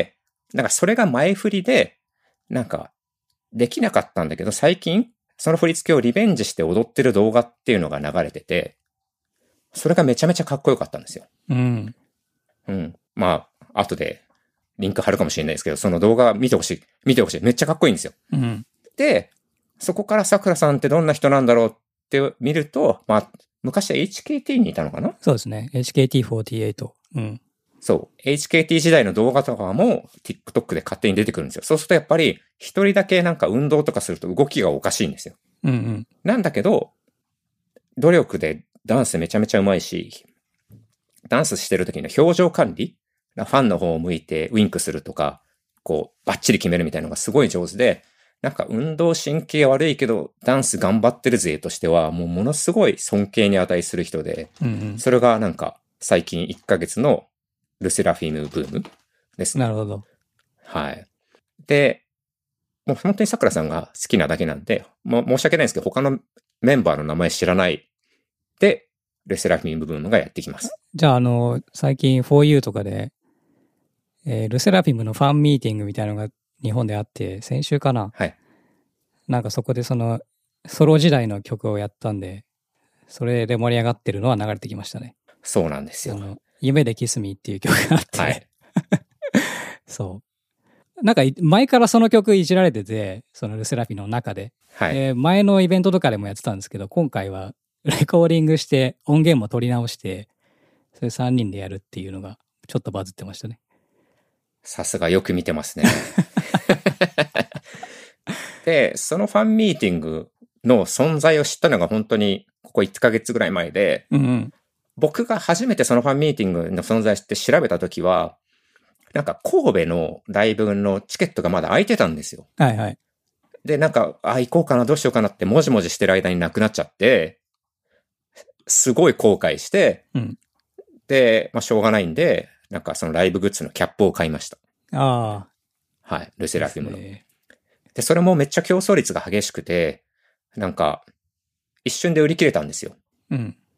なんかそれが前振りで、なんかできなかったんだけど、最近、その振り付けをリベンジして踊ってる動画っていうのが流れてて、それがめちゃめちゃかっこよかったんですよ。 うん。 うん。まあ、後でリンク貼るかもしれないですけど、その動画見てほしい。見てほしい。めっちゃかっこいいんですよ。 うん。 で、そこから桜さんってどんな人なんだろうって見ると、まあ、昔は HKT にいたのかな？ そうですね。HKT48。うん。 そう。HKT 時代の動画とかも TikTok で勝手に出てくるんですよ。そうするとやっぱり一人だけなんか運動とかすると動きがおかしいんですよ。 うんうん。 なんだけど、努力でダンスめちゃめちゃうまいし、ダンスしてる時の表情管理、ファンの方を向いてウィンクするとか、こう、バッチリ決めるみたいなのがすごい上手で、なんか運動神経悪いけど、ダンス頑張ってる勢としては、もうものすごい尊敬に値する人で、 うんうん。 それがなんか最近1ヶ月のルセラフィムブームですね。 なるほど。 はい。で、もう本当に桜さんが好きなだけなんで、申し訳ないんですけど、他のメンバーの名前知らないで、ルセラフィムブームがやってきます。 じゃあ、最近 4U とかで、ルセラフィムのファンミーティングみたいなのが日本であって、先週かな。 はい。 なんかそこでその、ソロ時代の曲をやったんで、それで盛り上がってるのは流れてきましたね。 そうなんですよ。 夢でキスミーっていう曲があって、 はい。 そう。なんか前からその曲いじられてて、そのルセラフィの中で。 はい。 前のイベントとかでもやってたんですけど、今回はレコーディングして音源も取り直して、それ3人でやるっていうのがちょっとバズってましたね。 さすがよく見てますね。で、そのファンミーティングの存在を知ったのが本当にここ1ヶ月ぐらい前で、 うんうん。 僕が初めてそのファンミーティングの存在を知って調べたときは、なんか神戸のライブのチケットがまだ空いてたんですよ。 はいはい。 で、なんか、行こうかな、どうしようかなってもじもじしてる間になくなっちゃって、すごい後悔して、 うん。 で、まあしょうがないんで、なんかそのライブグッズのキャップを買いました。 あはい。ルセあ。 ラフィムの。 ですね。 で、それもめっちゃ競争率が激しくて、なんか、一瞬で売り切れたんですよ。 うん。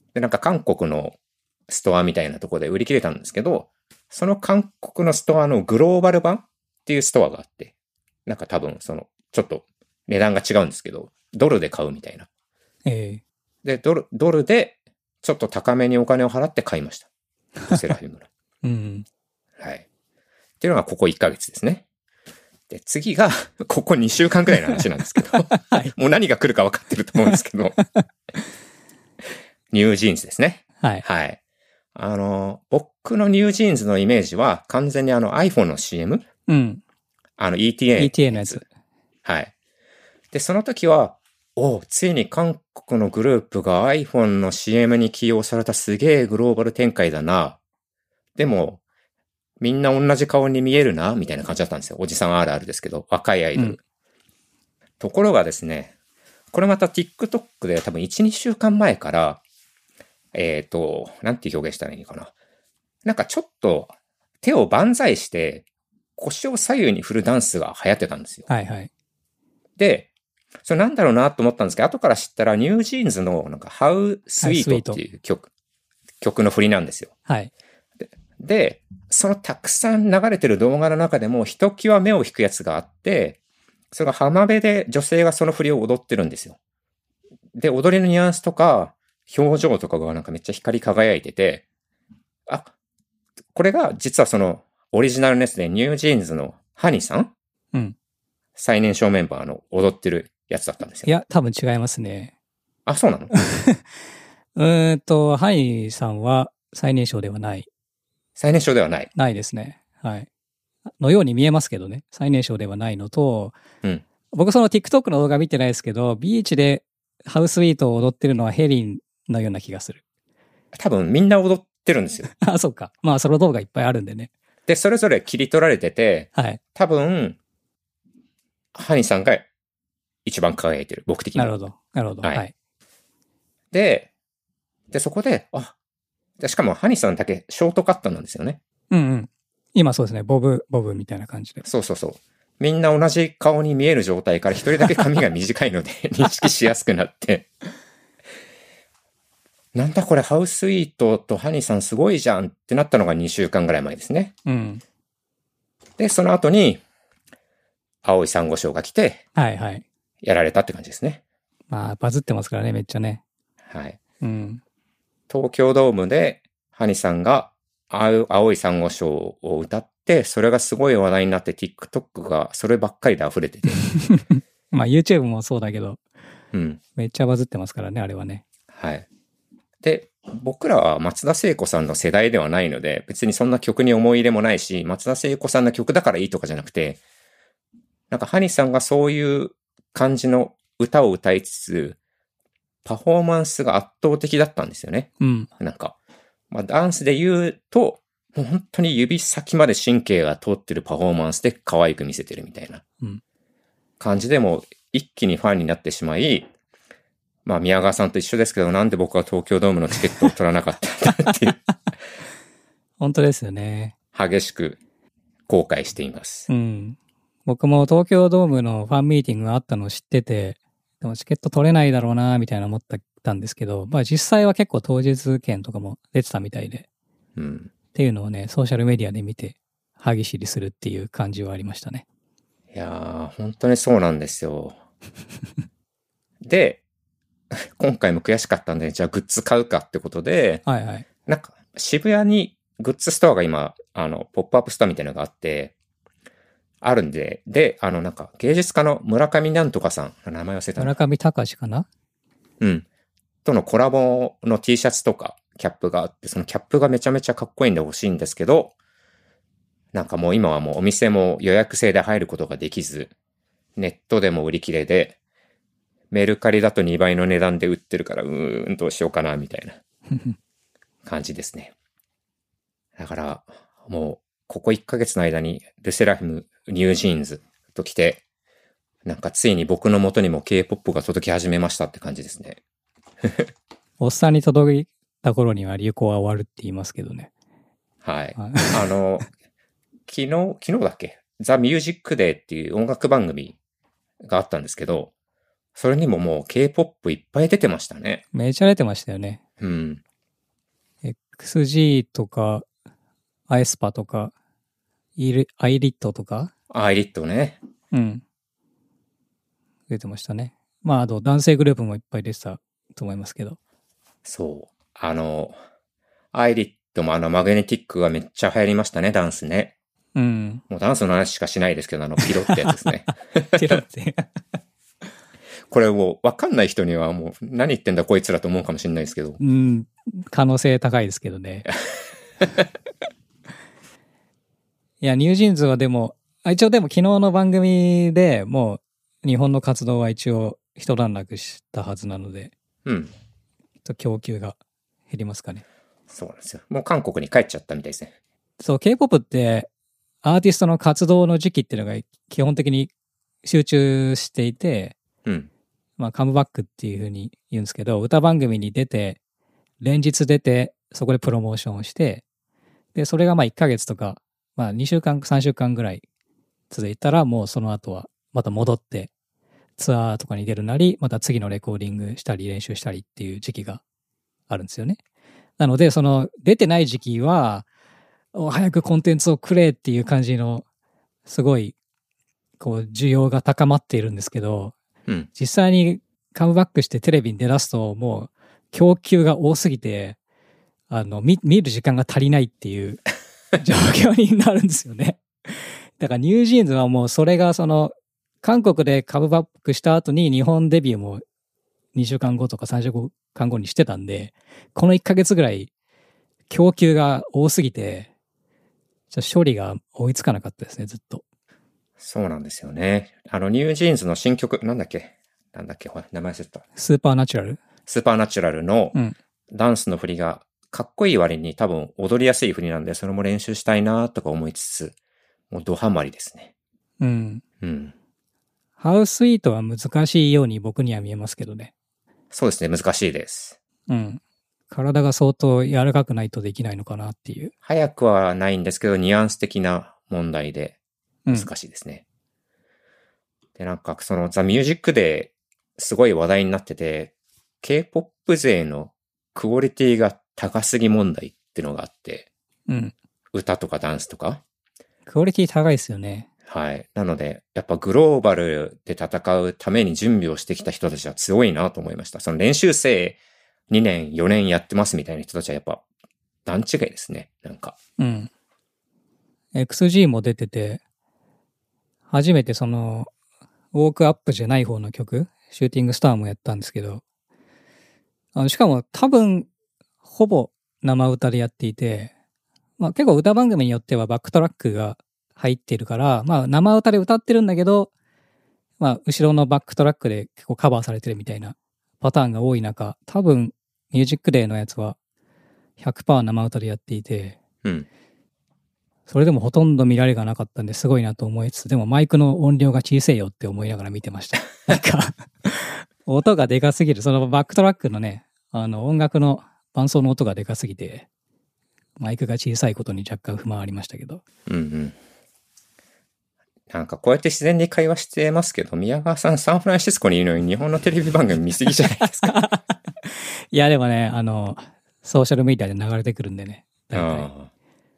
で、なんか韓国のストアみたいなところで売り切れたんですけど、その韓国のストアのグローバル版っていうストアがあって、なんか多分ちょっと値段が違うんですけど、ドルで買うみたいな。 えで、ドルでちょっと高めにお金を払って買いました。ルセラフィムの。 うん。 はい。っていうのがここ1ヶ月ですね。で、次が、ここ2週間くらいの話なんですけど、 はい。 もう何が来るか分かってると思うんですけど、ニュージーンズですね。 はい。 はい。僕のニュージーンズのイメージは完全にiPhone の CM? うん。 ETA ETA のやつ。 はい。で、その時は、ついに韓国のグループが iPhone の CM に起用されたすげえグローバル展開だな。でも、みんな同じ顔に見えるな、みたいな感じだったんですよ。おじさんあるあるですけど、若いアイドル。 うんところがですね、これまた TikTok で多分1、2週間前から、なんて表現したらいいかな。なんかちょっと手を万歳して腰を左右に振るダンスが流行ってたんですよ。 はいはい。 で、それなんだろうなと思ったんですけど、後から知ったらニュージーンズのなんか How Sweet っていう曲の振りなんですよ。 はい。 で、そのたくさん流れてる動画の中でもひときわ目を引くやつがあって、それが浜辺で女性がその振りを踊ってるんですよ。で、踊りのニュアンスとか表情とかがなんかめっちゃ光り輝いてて、あ、これが実はそのオリジナルのやつでニュージーンズのハニーさんうん。 最年少メンバーの踊ってるやつだったんですよ。 いや、多分違いますね。 あ、そうなの？ ハイさんは最年少ではない。 最年少ではない。 ないですね。はい。のように見えますけどね。最年少ではないのと、 うん。 僕その TikTok の動画見てないですけど、ビーチでハウスウィートを踊ってるのはヘリンのような気がする。 多分みんな踊ってるんですよ。 あ、そっか。まあ、ソロ動画いっぱいあるんでね。 で、それぞれ切り取られてて、 はい。 多分、ハニーさんが一番輝いてる。僕的には。 なるほど。なるほど。 はい。 はい。 で、そこで、しかもハニーさんだけショートカットなんですよね。 うんうん。今そうですね。ボブみたいな感じで。 そうそうそう。みんな同じ顔に見える状態から一人だけ髪が短いので認識しやすくなって。なんだこれハウスイートとハニーさんすごいじゃんってなったのが2週間ぐらい前ですね。 うん。 で、その後に、青い珊瑚礁が来て、 はいはい。 やられたって感じですね。 まあ、バズってますからね、めっちゃね。 はい。 うん。 東京ドームで、ハニさんが青い珊瑚礁を歌って、それがすごい話題になって、TikTok がそればっかりで溢れてて。 まあ、YouTube もそうだけど、 うん。 めっちゃバズってますからね、あれはね。 はい。で、僕らは松田聖子さんの世代ではないので、別にそんな曲に思い入れもないし、松田聖子さんの曲だからいいとかじゃなくて、なんかハニさんがそういう感じの歌を歌いつつ、パフォーマンスが圧倒的だったんですよね。 うん。 なんか、まあダンスで言うと、もう本当に指先まで神経が通ってるパフォーマンスで可愛く見せてるみたいな感じでもう一気にファンになってしまい、まあ宮川さんと一緒ですけど、なんで僕は東京ドームのチケットを取らなかったんだっていう、 本当ですよね。 激しく後悔しています。 うん。僕も東京ドームのファンミーティングがあったのを知ってて、でもチケット取れないだろうな、みたいな思ったんですけど、まあ実際は結構当日券とかも出てたみたいで、 うん。 っていうのをね、ソーシャルメディアで見て、歯ぎしりするっていう感じはありましたね。 いやー、本当にそうなんですよ。で、今回も悔しかったんで、じゃあグッズ買うかってことで、 はいはい。 なんか渋谷にグッズストアが今、ポップアップストアみたいなのがあって、あるんで、なんか芸術家の村上なんとかさん、名前忘れたな。 村上隆かな？ うん。とのコラボの T シャツとかキャップがあって、そのキャップがめちゃめちゃかっこいいんで欲しいんですけど、なんかもう今はもうお店も予約制で入ることができず、ネットでも売り切れで、メルカリだと2倍の値段で売ってるから、どうしようかな、みたいな感じですね。だから、もう、ここ1ヶ月の間に、ルセラフィム、ニュージーンズと来て、なんかついに僕の元にも K-POP が届き始めましたって感じですね。 おっさんに届いた頃には流行は終わるって言いますけどね。 はい。 はい昨日だっけ？ザ・ミュージックデーっていう音楽番組があったんですけど、 それにももう K-POP いっぱい出てましたね。 めちゃ出てましたよね。 うん。 XG とか、アエスパとか、アイリットとか、 アイリットね。 うん。出てましたね。まあ、あと男性グループもいっぱい出てたと思いますけど。 そう。アイリットもマグネティックがめっちゃ流行りましたね、ダンスね。 うん。 もうダンスの話しかしないですけど、ピロってやつですね。 ティロって。 これもうわかんない人にはもう何言ってんだこいつらと思うかもしれないですけど。 うん。可能性高いですけどね。いや、ニュージーンズはでも、一応でも昨日の番組でもう日本の活動は一応一段落したはずなので、 うん。 供給が減りますかね。 そうなんですよ。もう韓国に帰っちゃったみたいですね。 そう、K-POP ってアーティストの活動の時期っていうのが基本的に集中していて、 うん。 まあカムバックっていう風に言うんですけど、歌番組に出て、連日出て、そこでプロモーションをして、で、それがまあ1ヶ月とか、まあ2週間、3週間ぐらい続いたら、もうその後はまた戻ってツアーとかに出るなり、また次のレコーディングしたり練習したりっていう時期があるんですよね。なので、その出てない時期は、早くコンテンツをくれっていう感じの、すごい、こう、需要が高まっているんですけど、 うん。 実際にカムバックしてテレビに出だすと、もう、供給が多すぎて、見る時間が足りないっていう状況になるんですよね。だからニュージーンズはもうそれが韓国でカムバックした後に日本デビューも2週間後とか3週間後にしてたんで、この1ヶ月ぐらい供給が多すぎて、処理が追いつかなかったですね、ずっと。 そうなんですよね。ニュージーンズの新曲、なんだっけほら、名前忘れた。 スーパーナチュラル？ スーパーナチュラルのうん。 ダンスの振りがかっこいい割に多分踊りやすい振りなんで、それも練習したいなとか思いつつ、もうドハマりですね。 うん。 うん。 ハウスイートは難しいように僕には見えますけどね。 そうですね、難しいです。 うん。体が相当柔らかくないとできないのかなっていう。 早くはないんですけど、ニュアンス的な問題で難しいですね。で、なんかザ・ミュージックデーすごい話題になってて、K-POP 勢のクオリティが高すぎ問題ってのがあって、 うん。 歌とかダンスとか。 クオリティ高いですよね。 はい。なので、やっぱグローバルで戦うために準備をしてきた人たちは強いなと思いました。その練習生2年、4年やってますみたいな人たちはやっぱ段違いですね。なんか。 うん。XG も出てて、初めてウォークアップじゃない方の曲、シューティングスターもやったんですけど、しかも多分、ほぼ生歌でやっていて、まあ結構歌番組によってはバックトラックが入っているから、まあ生歌で歌ってるんだけど、まあ後ろのバックトラックで結構カバーされてるみたいなパターンが多い中、多分ミュージックデーのやつは 100% 生歌でやっていて、 うん。 それでもほとんど見られがなかったんですごいなと思いつつ、でもマイクの音量が小さいよって思いながら見てました。なんか、音がでかすぎる。そのバックトラックのね、音楽の伴奏の音がでかすぎて、マイクが小さいことに若干不満ありましたけど。 うんうん。なんかこうやって自然に会話してますけど、宮川さんサンフランシスコにいるのに日本のテレビ番組見すぎじゃないですか。 いや、でもね、ソーシャルメディアで流れてくるんでね。大体。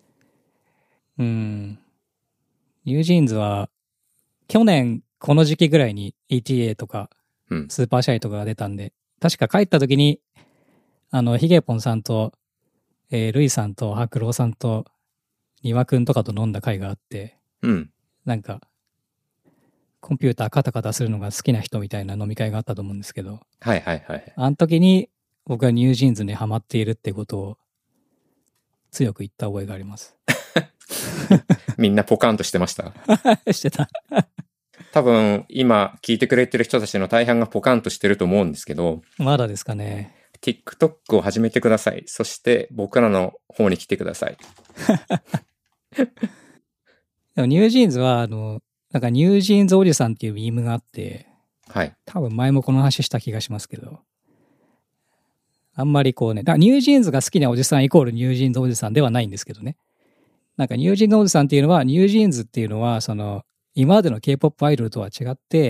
ニュージーンズは、去年この時期ぐらいに ETA とか、スーパーシャイとかが出たんで、確か帰った時に、ヒゲポンさんと、ルイさんと白郎さんと、庭くんとかと飲んだ会があって、なんか、コンピューターカタカタするのが好きな人みたいな飲み会があったと思うんですけど、 はいはいはい。 あの時に僕はニュージーンズにハマっているってことを強く言った覚えがあります。 みんなポカンとしてましたしてた。 多分今聞いてくれてる人たちの大半がポカンとしてると思うんですけど、 まだですかね。 TikTok を始めてください。そして僕らの方に来てください。 でもニュージーンズはなんかニュージーンズおじさんっていうミームがあって、 はい。 多分前もこの話した気がしますけど、あんまりこうね、だからニュージーンズが好きなおじさんイコールニュージーンズおじさんではないんですけどね。なんかニュージーンズおじさんっていうのは、ニュージーンズっていうのは、今までの K-POP アイドルとは違って、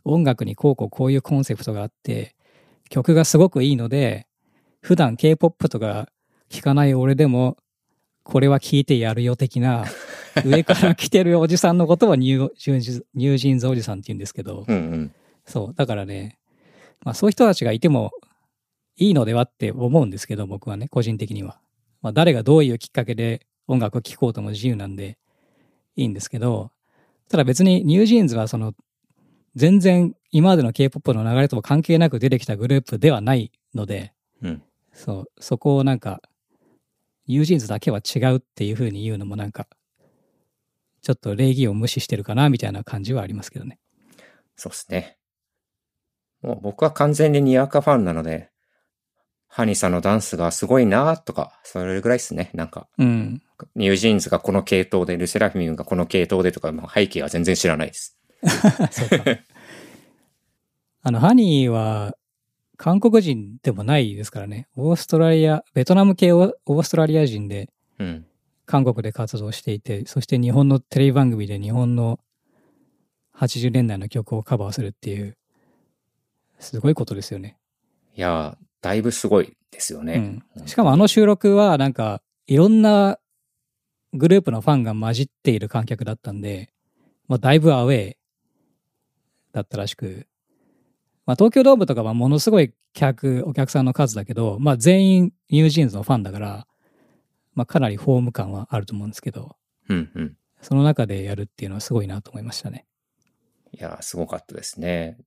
音楽にこういうコンセプトがあって、曲がすごくいいので、普段 K-POP とか聴かない俺でも、これは聴いてやるよ的な、上から来てるおじさんのことはニュージーンズおじさんって言うんですけど、 うんうん。 そう、だからね、まあそういう人たちがいてもいいのではって思うんですけど、僕はね、個人的には。まあ誰がどういうきっかけで音楽を聴こうとも自由なんでいいんですけど、ただ別にニュージーンズはその全然今までの K-POP の流れとも関係なく出てきたグループではないので、 うん。 そう、そこをなんか、ニュージーンズだけは違うっていう風に言うのもなんか、ちょっと礼儀を無視してるかなみたいな感じはありますけどね。 そうですね。もう僕は完全ににわかファンなので、ハニさんのダンスがすごいなとか、それぐらいですね。なんか、 うん。 ニュージーンズがこの系統で、ルセラフィムがこの系統でとか、背景は全然知らないです。 そうか。ハニーは、韓国人でもないですからね。オーストラリア、ベトナム系オーストラリア人で、 うん。 韓国で活動していて、そして日本のテレビ番組で日本の80年代の曲をカバーするっていう、すごいことですよね。 いやー、だいぶすごいですよね。 うん。しかもあの収録はなんか、いろんなグループのファンが混じっている観客だったんで、まあだいぶアウェーだったらしく、まあ東京ドームとかはものすごいお客さんの数だけど、まあ全員ニュージーンズのファンだから、まあかなりホーム感はあると思うんですけど、 うんうん。 その中でやるっていうのはすごいなと思いましたね。 いやー、すごかったですね。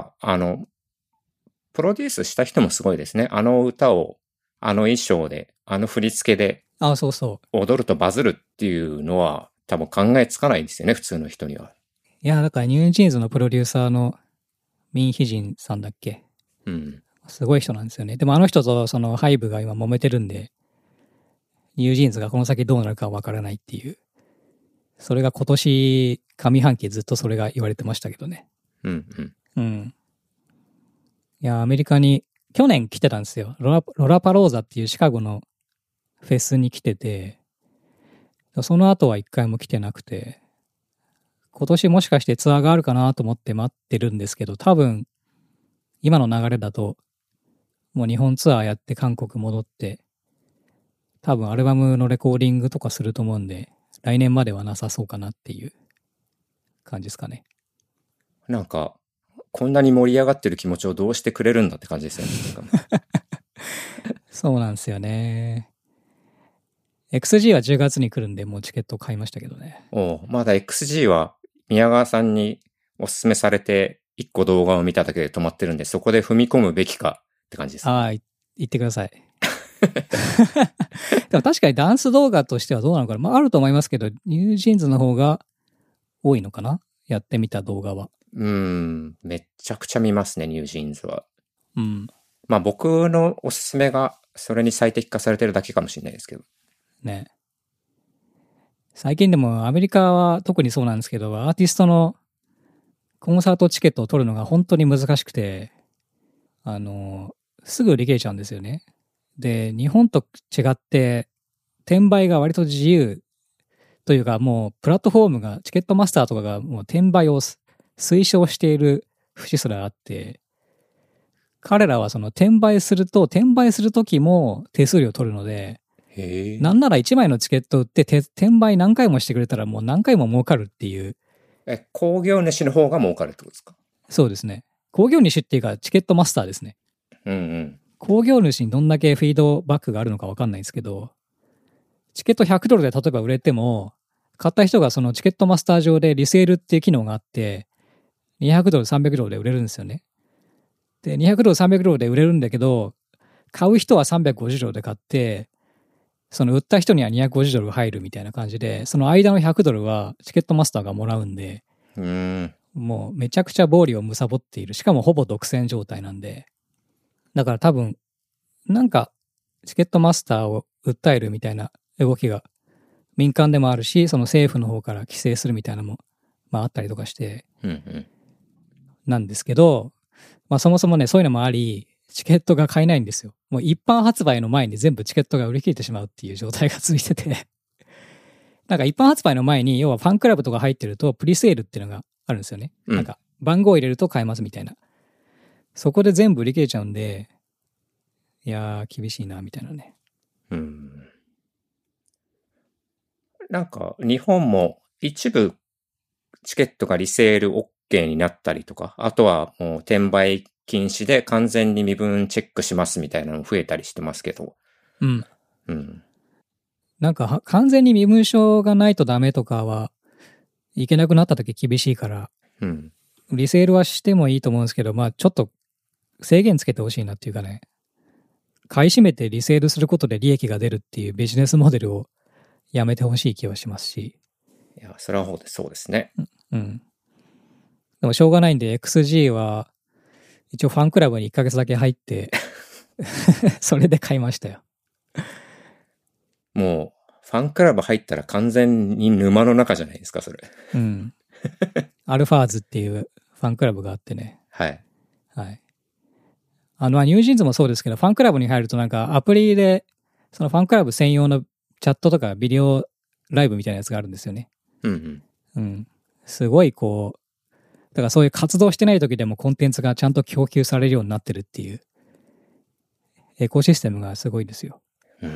プロデュースした人もすごいですね。あの歌を、あの衣装で、あの振り付けであ、そうそ踊るとバズるっていうのは多分考えつかないんですよね、普通の人には。 う。いや、だからニュージーンズのプロデューサーのミン・ヒジンさんだっけ、 うん。 すごい人なんですよね。でもあの人とそのハイブが今揉めてるんで、ニュージーンズがこの先どうなるかわからないっていう。それが今年上半期ずっとそれが言われてましたけどね。 うんうん。 うん。いや、アメリカに去年来てたんですよ。ロラパローザっていうシカゴのフェスに来てて、その後は一回も来てなくて、今年もしかしてツアーがあるかなと思って待ってるんですけど、多分今の流れだともう日本ツアーやって韓国戻って、多分アルバムのレコーディングとかすると思うんで、来年まではなさそうかなっていう感じですかね。 なんか、こんなに盛り上がってる気持ちをどうしてくれるんだって感じですよね。 そうなんですよね。XG は10月に来るんで、もうチケット買いましたけどね。 まだ XG は宮川さんにおすすめされて1個動画を見ただけで止まってるんで、そこで踏み込むべきかって感じです、ね。 ああ、言ってください。でも確かにダンス動画としてはどうなのかな。まああると思いますけど、ニュージーンズの方が多いのかな、やってみた動画は。 めっちゃくちゃ見ますね、ニュージーンズは。 うん。 まあ僕のおすすめがそれに最適化されてるだけかもしれないですけど。 ね。最近でもアメリカは特にそうなんですけど、アーティストのコンサートチケットを取るのが本当に難しくて、すぐ売り切れちゃうんですよね。で、日本と違って、転売が割と自由というか、もうプラットフォームが、チケットマスターとかがもう転売を推奨している節すらあって、彼らはその転売する時も手数料取るので、 へえ。 なんなら1枚のチケット売って転売何回もしてくれたらもう何回も儲かるっていう。 興行主の方が儲かるってことですか？ そうですね。興行主っていうかチケットマスターですね。 うんうん。 興行主にどんだけフィードバックがあるのか分かんないですけど、チケット100ドルで例えば売れても、買った人がそのチケットマスター上でリセールっていう機能があって、200ドル、300ドルで売れるんですよね。で、200ドル、300ドルで売れるんだけど、買う人は350ドルで買って、その売った人には250ドル入るみたいな感じで、その間の100ドルはチケットマスターがもらうんで、もうめちゃくちゃ暴利を貪っている。しかもほぼ独占状態なんで。だから多分、なんかチケットマスターを訴えるみたいな動きが民間でもあるし、その政府の方から規制するみたいなのも、まああったりとかして、なんですけど、まあそもそもね、そういうのもあり、チケットが買えないんですよ。もう一般発売の前に全部チケットが売り切れてしまうっていう状態が続いててなんか一般発売の前に、要はファンクラブとか入ってると、プリセールっていうのがあるんですよね。なんか、 番号を入れると買えますみたいな。そこで全部売り切れちゃうんで、いやー、厳しいな、みたいなね。 なんか、日本も一部チケットがリセール OK になったりとか、あとはもう転売禁止で完全に身分チェックしますみたいなのも増えたりしてますけど。 うん。 うん。 なんか完全に身分証がないとダメとかはいけなくなった時厳しいから、 うん。 リセールはしてもいいと思うんですけど、まあちょっと制限つけてほしいなっていうかね、買い占めてリセールすることで利益が出るっていうビジネスモデルをやめてほしい気はしますし。 いや、それはそうですね。 うん。でもしょうがないんで XG は一応ファンクラブに1ヶ月だけ入ってそれで買いましたよ。 もう、ファンクラブ入ったら完全に沼の中じゃないですか、それ。 うん。アルファーズっていうファンクラブがあってね。 はい。 はい。ニュージーンズもそうですけど、ファンクラブに入るとなんかアプリで、そのファンクラブ専用のチャットとかビデオライブみたいなやつがあるんですよね。 うんうん。 うん。すごいこう、だからそういう活動してない時でもコンテンツがちゃんと供給されるようになってるっていうエコシステムがすごいですよ。 うん、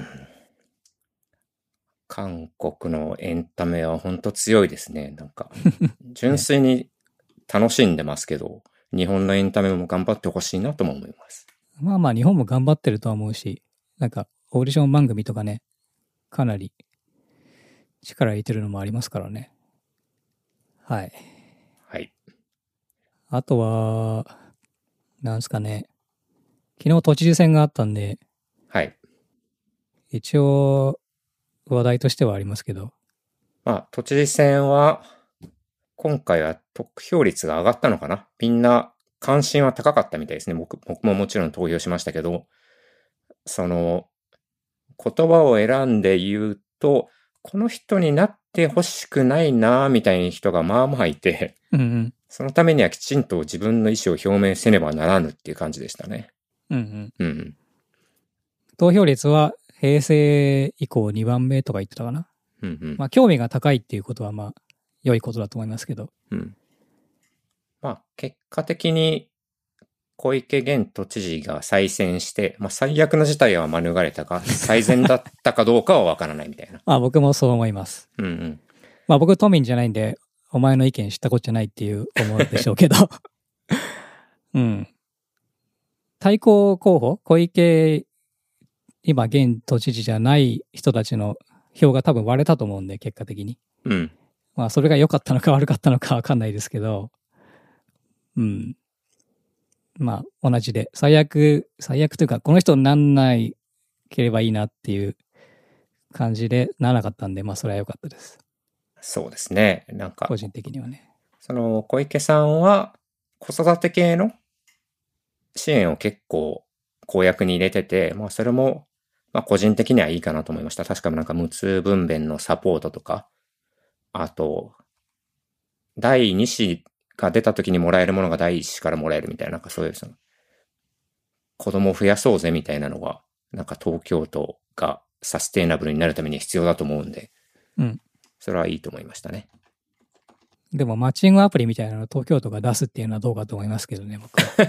韓国のエンタメは本当強いですね。なんか、純粋に楽しんでますけど、日本のエンタメも頑張ってほしいなとも思います。 まあまあ日本も頑張ってるとは思うし、なんかオーディション番組とかね、かなり力入れてるのもありますからね。はい。 はい。 あとは、なんすかね。昨日都知事選があったんで、 はい。 一応話題としてはありますけど。 まあ、都知事選は、今回は得票率が上がったのかな。みんな関心は高かったみたいですね。僕ももちろん投票しましたけど、その、言葉を選んで言うと、この人になってほしくないなみたいな人がまあまあいて、 うんうん。 そのためにはきちんと自分の意思を表明せねばならぬっていう感じでしたね。 うんうん。 うん。 投票率は平成以降2番目とか言ってたかな。 うんうん。 まあ興味が高いっていうことはまあ良いことだと思いますけど。 うん。まあ結果的に小池現都知事が再選して、まあ最悪の事態は免れたが、最善だったかどうかはわからないみたいな。 まあ僕もそう思います。 うんうん。 まあ僕都民じゃないんで、お前の意見知ったこっちゃないっていう思うでしょうけど。うん。対抗候補小池、今現都知事じゃない人たちの票が多分割れたと思うんで、結果的に。 うん。 まあそれが良かったのか悪かったのかわかんないですけど、うん。まあ同じで、最悪というか、この人になんないければいいなっていう感じでならなかったんで、まあそれは良かったです。 そうですね。なんか、 個人的にはね。 その小池さんは子育て系の支援を結構公約に入れてて、まあそれも、まあ個人的にはいいかなと思いました。確かなんか無痛分娩のサポートとか、あと、第2子が出た時にもらえるものが第1子からもらえるみたいな、なんかそういうその、子供を増やそうぜみたいなのが、なんか東京都がサステイナブルになるために必要だと思うんで、 うん。 それはいいと思いましたね。 でもマッチングアプリみたいなのを東京都が出すっていうのはどうかと思いますけどね、僕は。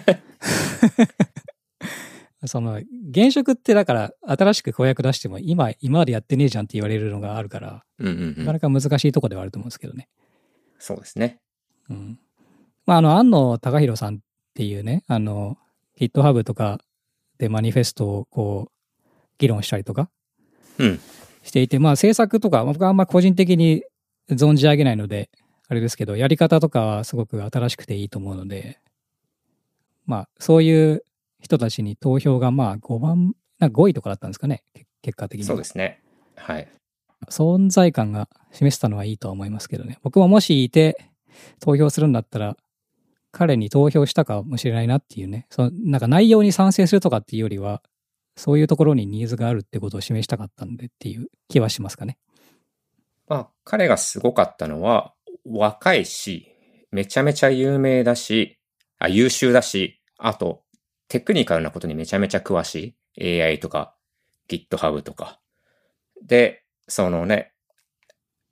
その、現職ってだから新しく公約出しても今までやってねえじゃんって言われるのがあるから、 うんうんうん。 なかなか難しいとこではあると思うんですけどね。 そうですね。 うん。まあ、安野貴弘さんっていうね、GitHub とかでマニフェストをこう、議論したりとかうん。 していて、まあ、政策とか、僕はあんま個人的に存じ上げないので、あれですけど、やり方とかはすごく新しくていいと思うので、まあ、そういう人たちに投票がまあなんか5位とかだったんですかね、結果的には。 そうですね。はい。 存在感が示せたのはいいとは思いますけどね。僕ももしいて投票するんだったら、彼に投票したかもしれないなっていうね。なんか内容に賛成するとかっていうよりは、そういうところにニーズがあるってことを示したかったんでっていう気はしますかね。 まあ、彼がすごかったのは、若いし、めちゃめちゃ有名だし、優秀だし、あと、テクニカルなことにめちゃめちゃ詳しい。AI とか、GitHub とか。で、そのね、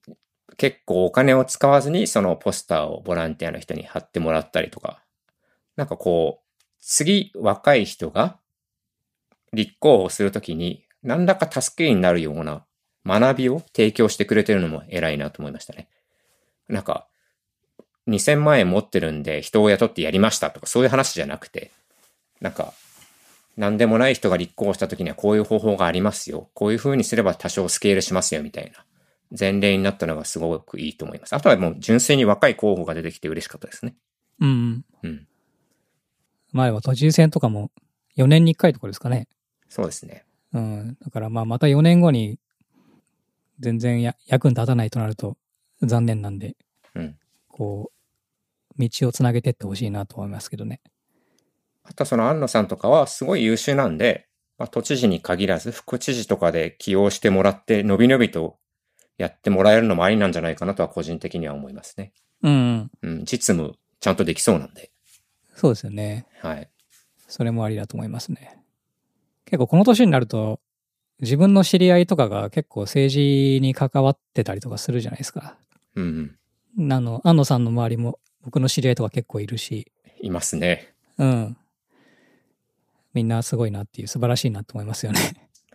結構お金を使わずにそのポスターをボランティアの人に貼ってもらったりとか、なんかこう、次若い人が立候補するときに何らか助けになるような学びを提供してくれてるのも偉いなと思いましたね。なんか、2000万円持ってるんで人を雇ってやりましたとかそういう話じゃなくて、なんか、何でもない人が立候補したときにはこういう方法がありますよ。こういう風にすれば多少スケールしますよみたいな前例になったのがすごくいいと思います。あとはもう純粋に若い候補が出てきて嬉しかったですね。 うん。 うん。 前は都知事選とかも4年に1回とかですかね。 そうですね。 うん。だからまあまた4年後に全然役に立たないとなると残念なんで、 うん。 こう、道をつなげてってほしいなと思いますけどね。 あとその安野さんとかはすごい優秀なんで、まあ、都知事に限らず副知事とかで起用してもらってのびのびとやってもらえるのもありなんじゃないかなとは個人的には思いますね。 うん。 うん。実務ちゃんとできそうなんで。 そうですよね。 はい。 それもありだと思いますね。結構この年になると自分の知り合いとかが結構政治に関わってたりとかするじゃないですか。 うんうん。 安野さんの周りも僕の知り合いとか結構いるし、 いますね。 うん。みんなすごいなっていう素晴らしいなと思いますよね。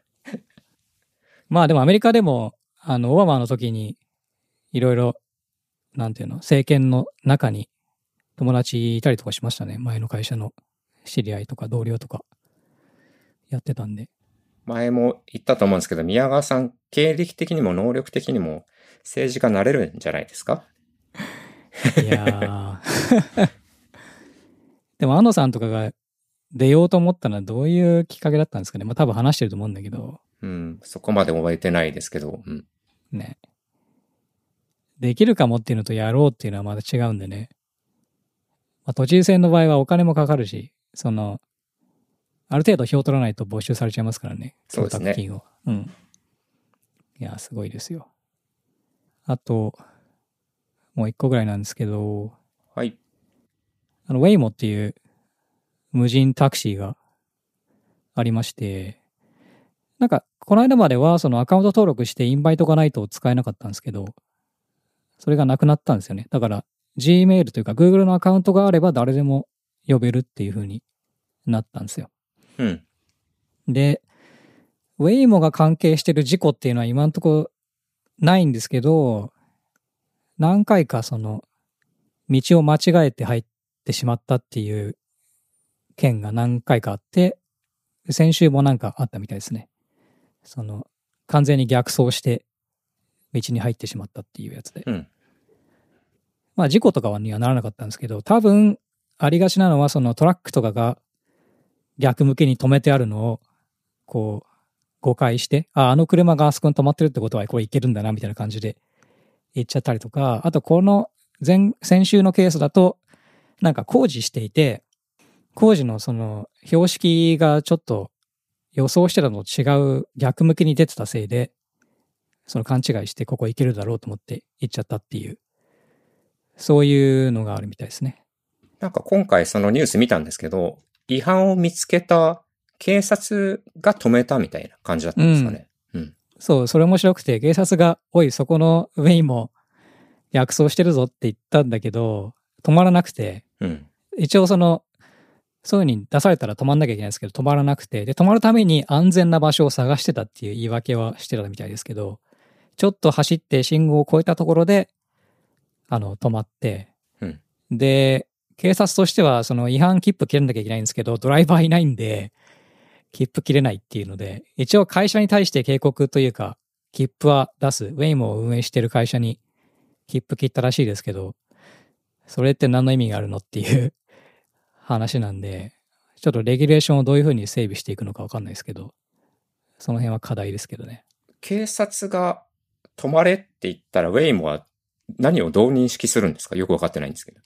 まあでもアメリカでも、オバマの時にいろいろ、なんていうの、政権の中に友達いたりとかしましたね。前の会社の知り合いとか同僚とかやってたんで。 前も言ったと思うんですけど、宮川さん、経歴的にも能力的にも政治家なれるんじゃないですか？ いやー。でも安野さんとかが出ようと思ったのはどういうきっかけだったんですかね。まあ多分話してると思うんだけど。 うん、そこまで覚えてないですけど、うん。 ね。できるかもっていうのとやろうっていうのはまた違うんでね。まあ都知事選の場合はお金もかかるし、ある程度票取らないと没収されちゃいますからね。供そうですね。 託金を。うん。いや、すごいですよ。あと、もう一個ぐらいなんですけど、 はい。 ウェイモっていう無人タクシーがありまして、なんか、この間まではそのアカウント登録してインバイトがないと使えなかったんですけど、それがなくなったんですよね。だから、Gmail というか Google のアカウントがあれば誰でも呼べるっていう風になったんですよ。 うん。 で、ウェイモが関係してる事故っていうのは今んとこないんですけど、何回か道を間違えて入ってしまったっていう件が何回かあって、先週もなんかあったみたいですね。完全に逆走して道に入ってしまったっていうやつで。 うん。 まあ事故とかにはならなかったんですけど、多分ありがちなのはそのトラックとかが逆向きに止めてあるのをこう誤解して、あの車があそこに止まってるってことはこれいけるんだなみたいな感じで言っちゃったりとか、あとこの先週のケースだとなんか工事していて、工事の標識がちょっと予想してたのと違う逆向きに出てたせいで、勘違いしてここ行けるだろうと思って行っちゃったっていう、そういうのがあるみたいですね。 なんか今回そのニュース見たんですけど、違反を見つけた警察が止めたみたいな感じだったんですかね。うん。 そう、それ面白くて、警察が、おい、そこのウェイも逆走してるぞって言ったんだけど、止まらなくて、 うん。 一応そういう風に出されたら止まんなきゃいけないんですけど、止まらなくて、で、止まるために安全な場所を探してたっていう言い訳はしてたみたいですけど、ちょっと走って信号を越えたところで、止まって、 うん。 で、警察としては、違反切符切らなきゃいけないんですけど、ドライバーいないんで、切符切れないっていうので、一応会社に対して警告というか、切符は出す、ウェイモを運営してる会社に切符切ったらしいですけど、それって何の意味があるのっていう話なんで、ちょっとレギュレーションをどういうふうに整備していくのかわかんないですけど、その辺は課題ですけどね。 警察が止まれって言ったらウェイモは何をどう認識するんですか？よくわかってないんですけど。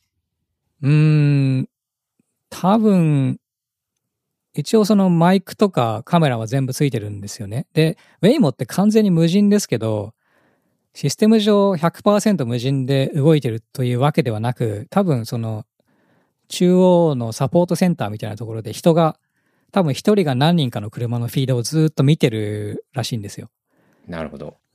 多分、一応マイクとかカメラは全部ついてるんですよね。で、ウェイモって完全に無人ですけど、システム上 100% 無人で動いてるというわけではなく、多分中央のサポートセンターみたいなところで多分一人が何人かの車のフィードをずっと見てるらしいんですよ。 なるほど。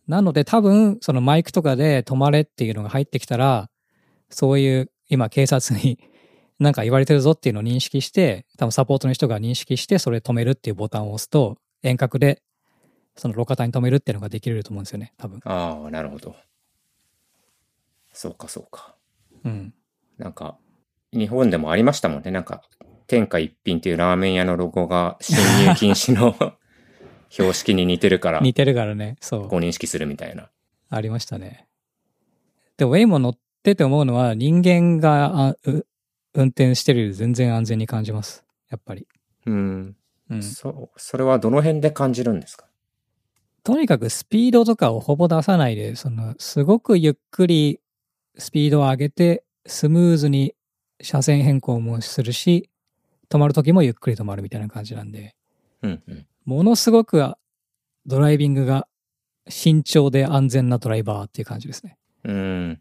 なので多分、そのマイクとかで止まれっていうのが入ってきたら、そういう今警察になんか言われてるぞっていうのを認識して、多分サポートの人が認識して、それ止めるっていうボタンを押すと、遠隔でその路肩に止めるっていうのができると思うんですよね、多分。 ああ、なるほど。そうか、そうか。 うん。 なんか、日本でもありましたもんね。なんか、天下一品っていうラーメン屋のロゴが侵入禁止の標識に似てるから、 似てるからね、そう。 こう認識するみたいな。 ありましたね。でも、ウェイも乗ってて思うのは、人間が運転してるより全然安全に感じます。やっぱり。うん。 それはどの辺で感じるんですか？ とにかくスピードとかをほぼ出さないで、すごくゆっくりスピードを上げて、スムーズに車線変更もするし、止まるときもゆっくり止まるみたいな感じなんで、 うんうん。 ものすごくドライビングが慎重で安全なドライバーっていう感じですね。うん。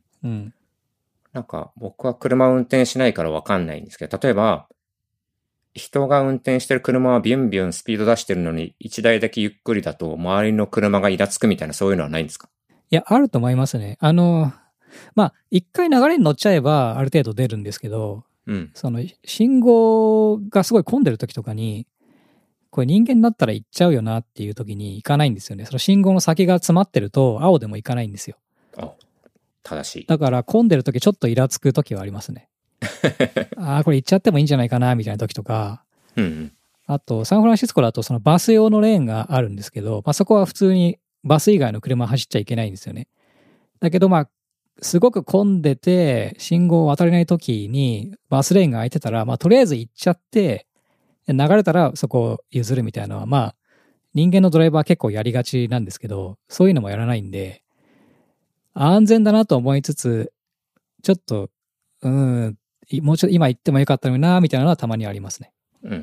なんか僕は車を運転しないからわかんないんですけど、例えば、人が運転してる車はビュンビュンスピード出してるのに、一台だけゆっくりだと周りの車がイラつくみたいなそういうのはないんですか？ いや、あると思いますね。まあ、一回流れに乗っちゃえばある程度出るんですけど、その信号がすごい混んでる時とかに、これ人間だったら行っちゃうよなっていう時に行かないんですよね。その信号の先が詰まってると青でも行かないんですよ。 あ、正しい。 だから混んでる時ちょっとイラつく時はありますね。ああ、これ行っちゃってもいいんじゃないかなみたいな時とか。あと、サンフランシスコだとそのバス用のレーンがあるんですけど、まあ、そこは普通にバス以外の車走っちゃいけないんですよね。だけどまあ、すごく混んでて、信号を渡れない時にバスレーンが空いてたら、まあとりあえず行っちゃって、流れたらそこを譲るみたいなのは、まあ、人間のドライバーは結構やりがちなんですけど、そういうのもやらないんで、安全だなと思いつつ、ちょっと、もうちょっと今行ってもよかったのにな、みたいなのはたまにありますね。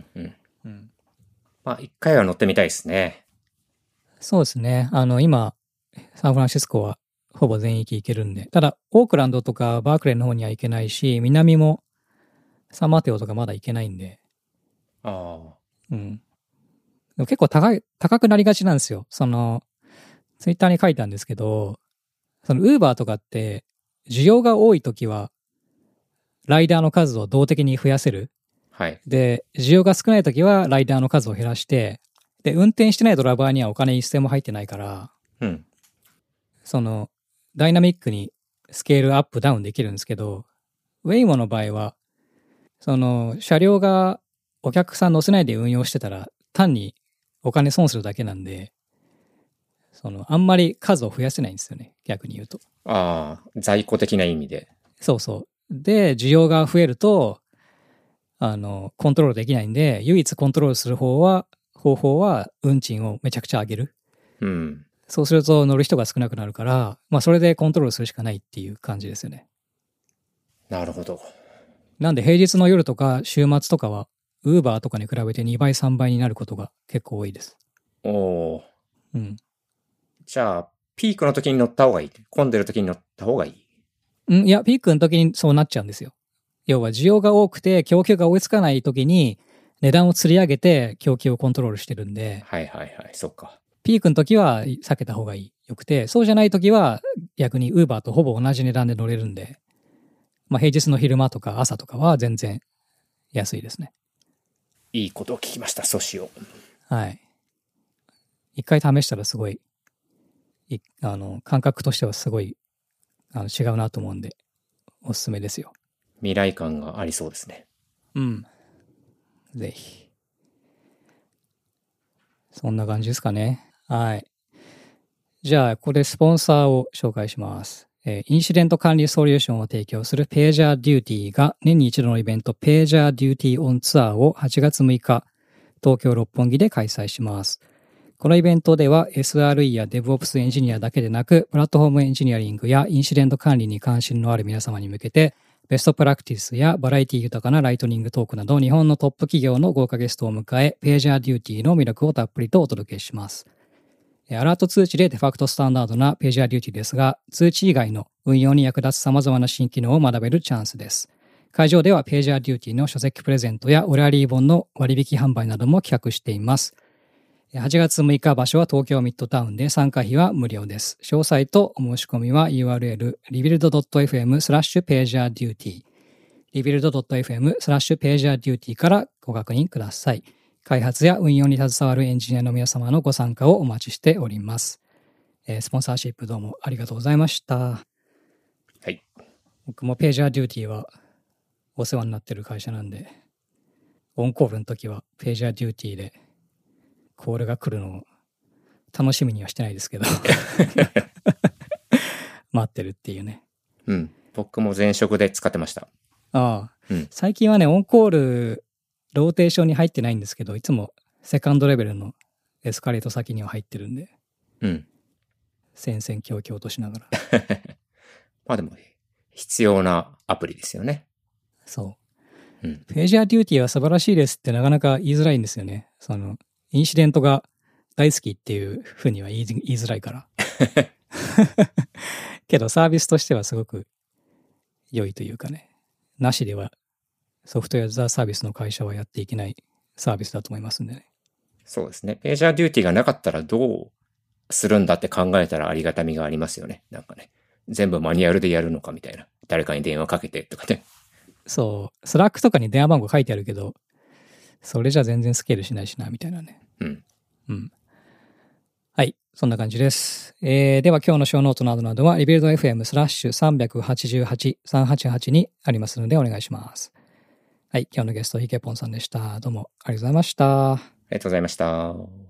まあ、一回は乗ってみたいですね。 そうですね。今、サンフランシスコはほぼ全域行けるんで。ただ、オークランドとかバークレーの方には行けないし、南もサンマテオとかまだ行けないんで。でも結構高くなりがちなんですよ。ツイッターに書いたんですけど、ウーバーとかって、需要が多いときは、ライダーの数を動的に増やせる。 はい。 で、需要が少ないときは、ライダーの数を減らして、で、運転してないドライバーにはお金一銭も入ってないから、ダイナミックにスケールアップダウンできるんですけど、ウェイモの場合は、車両がお客さん乗せないで運用してたら、単にお金損するだけなんで、あんまり数を増やせないんですよね、逆に言うと。 ああ、在庫的な意味で。 そうそう。で、需要が増えると、コントロールできないんで、唯一コントロールする方法は、運賃をめちゃくちゃ上げる。そうすると乗る人が少なくなるから、まあそれでコントロールするしかないっていう感じですよね。 なるほど。 なんで平日の夜とか週末とかは、ウーバーとかに比べて2倍3倍になることが結構多いです。 じゃあ、ピークの時に乗った方がいい。混んでる時に乗った方がいい。 いや、ピークの時にそうなっちゃうんですよ。要は需要が多くて供給が追いつかない時に値段を釣り上げて供給をコントロールしてるんで。 そっか。 ピークの時は避けた方がよくて、そうじゃない時は逆に Uber とほぼ同じ値段で乗れるんで、まあ平日の昼間とか朝とかは全然安いですね。 いいことを聞きました、そうしよう。はい。一回試したらすごい、感覚としてはすごい違うなと思うんで、おすすめですよ。 未来感がありそうですね。 ぜひ。そんな感じですかね。はい。じゃあ、ここでスポンサーを紹介します。インシデント管理ソリューションを提供するページャーデューティーが年に一度のイベントページャーデューティーオンツアーを8月6日、東京六本木で開催します。このイベントでは SRE や DevOps エンジニアだけでなく、プラットフォームエンジニアリングやインシデント管理に関心のある皆様に向けて、ベストプラクティスやバラエティ豊かなライトニングトークなど日本のトップ企業の豪華ゲストを迎え、ページャーデューティーの魅力をたっぷりとお届けします。アラート通知でデファクトスタンダードなページャーデューティーですが、通知以外の運用に役立つ様々な新機能を学べるチャンスです。会場ではページャーデューティーの書籍プレゼントやオラリー本の割引販売なども企画しています。 8月6日場所は東京ミッドタウンで参加費は無料です。詳細とお申し込みは URL rebuild.fm/pagerduty rebuild.fm/pagerduty からご確認ください。開発や運用に携わるエンジニアの皆様のご参加をお待ちしております。スポンサーシップどうもありがとうございました。 はい。 僕もページャーデューティーはお世話になってる会社なんで、オンコールの時はページャーデューティーでコールが来るのを楽しみにはしてないですけど待ってるっていうね。 うん。僕も前職で使ってました。 ああ、 うん、 最近はね、オンコールローテーションに入ってないんですけど、いつもセカンドレベルのエスカレート先には入ってるんで、 うん。 戦々恐々としながら。 まあでも、必要なアプリですよね。 そう。 うん。 ページャーデューティーは素晴らしいですってなかなか言いづらいんですよね。インシデントが大好きっていうふうには言いづらいから。けどサービスとしてはすごく良いというかね。なしではソフトウェアザサービスの会社はやっていけないサービスだと思いますんでね。 そうですね。ページャーデューティーがなかったらどうするんだって考えたらありがたみがありますよね。なんかね。全部マニュアルでやるのかみたいな。誰かに電話かけてとかね。 そう。スラックとかに電話番号書いてあるけど、それじゃ全然スケールしないしな、みたいなね。 うん。 うん。はい。そんな感じです。では今日のショーノートなどなどは、リビルド FM/388-388にありますのでお願いします。はい。今日のゲスト、ヒケポンさんでした。どうもありがとうございました。 ありがとうございました。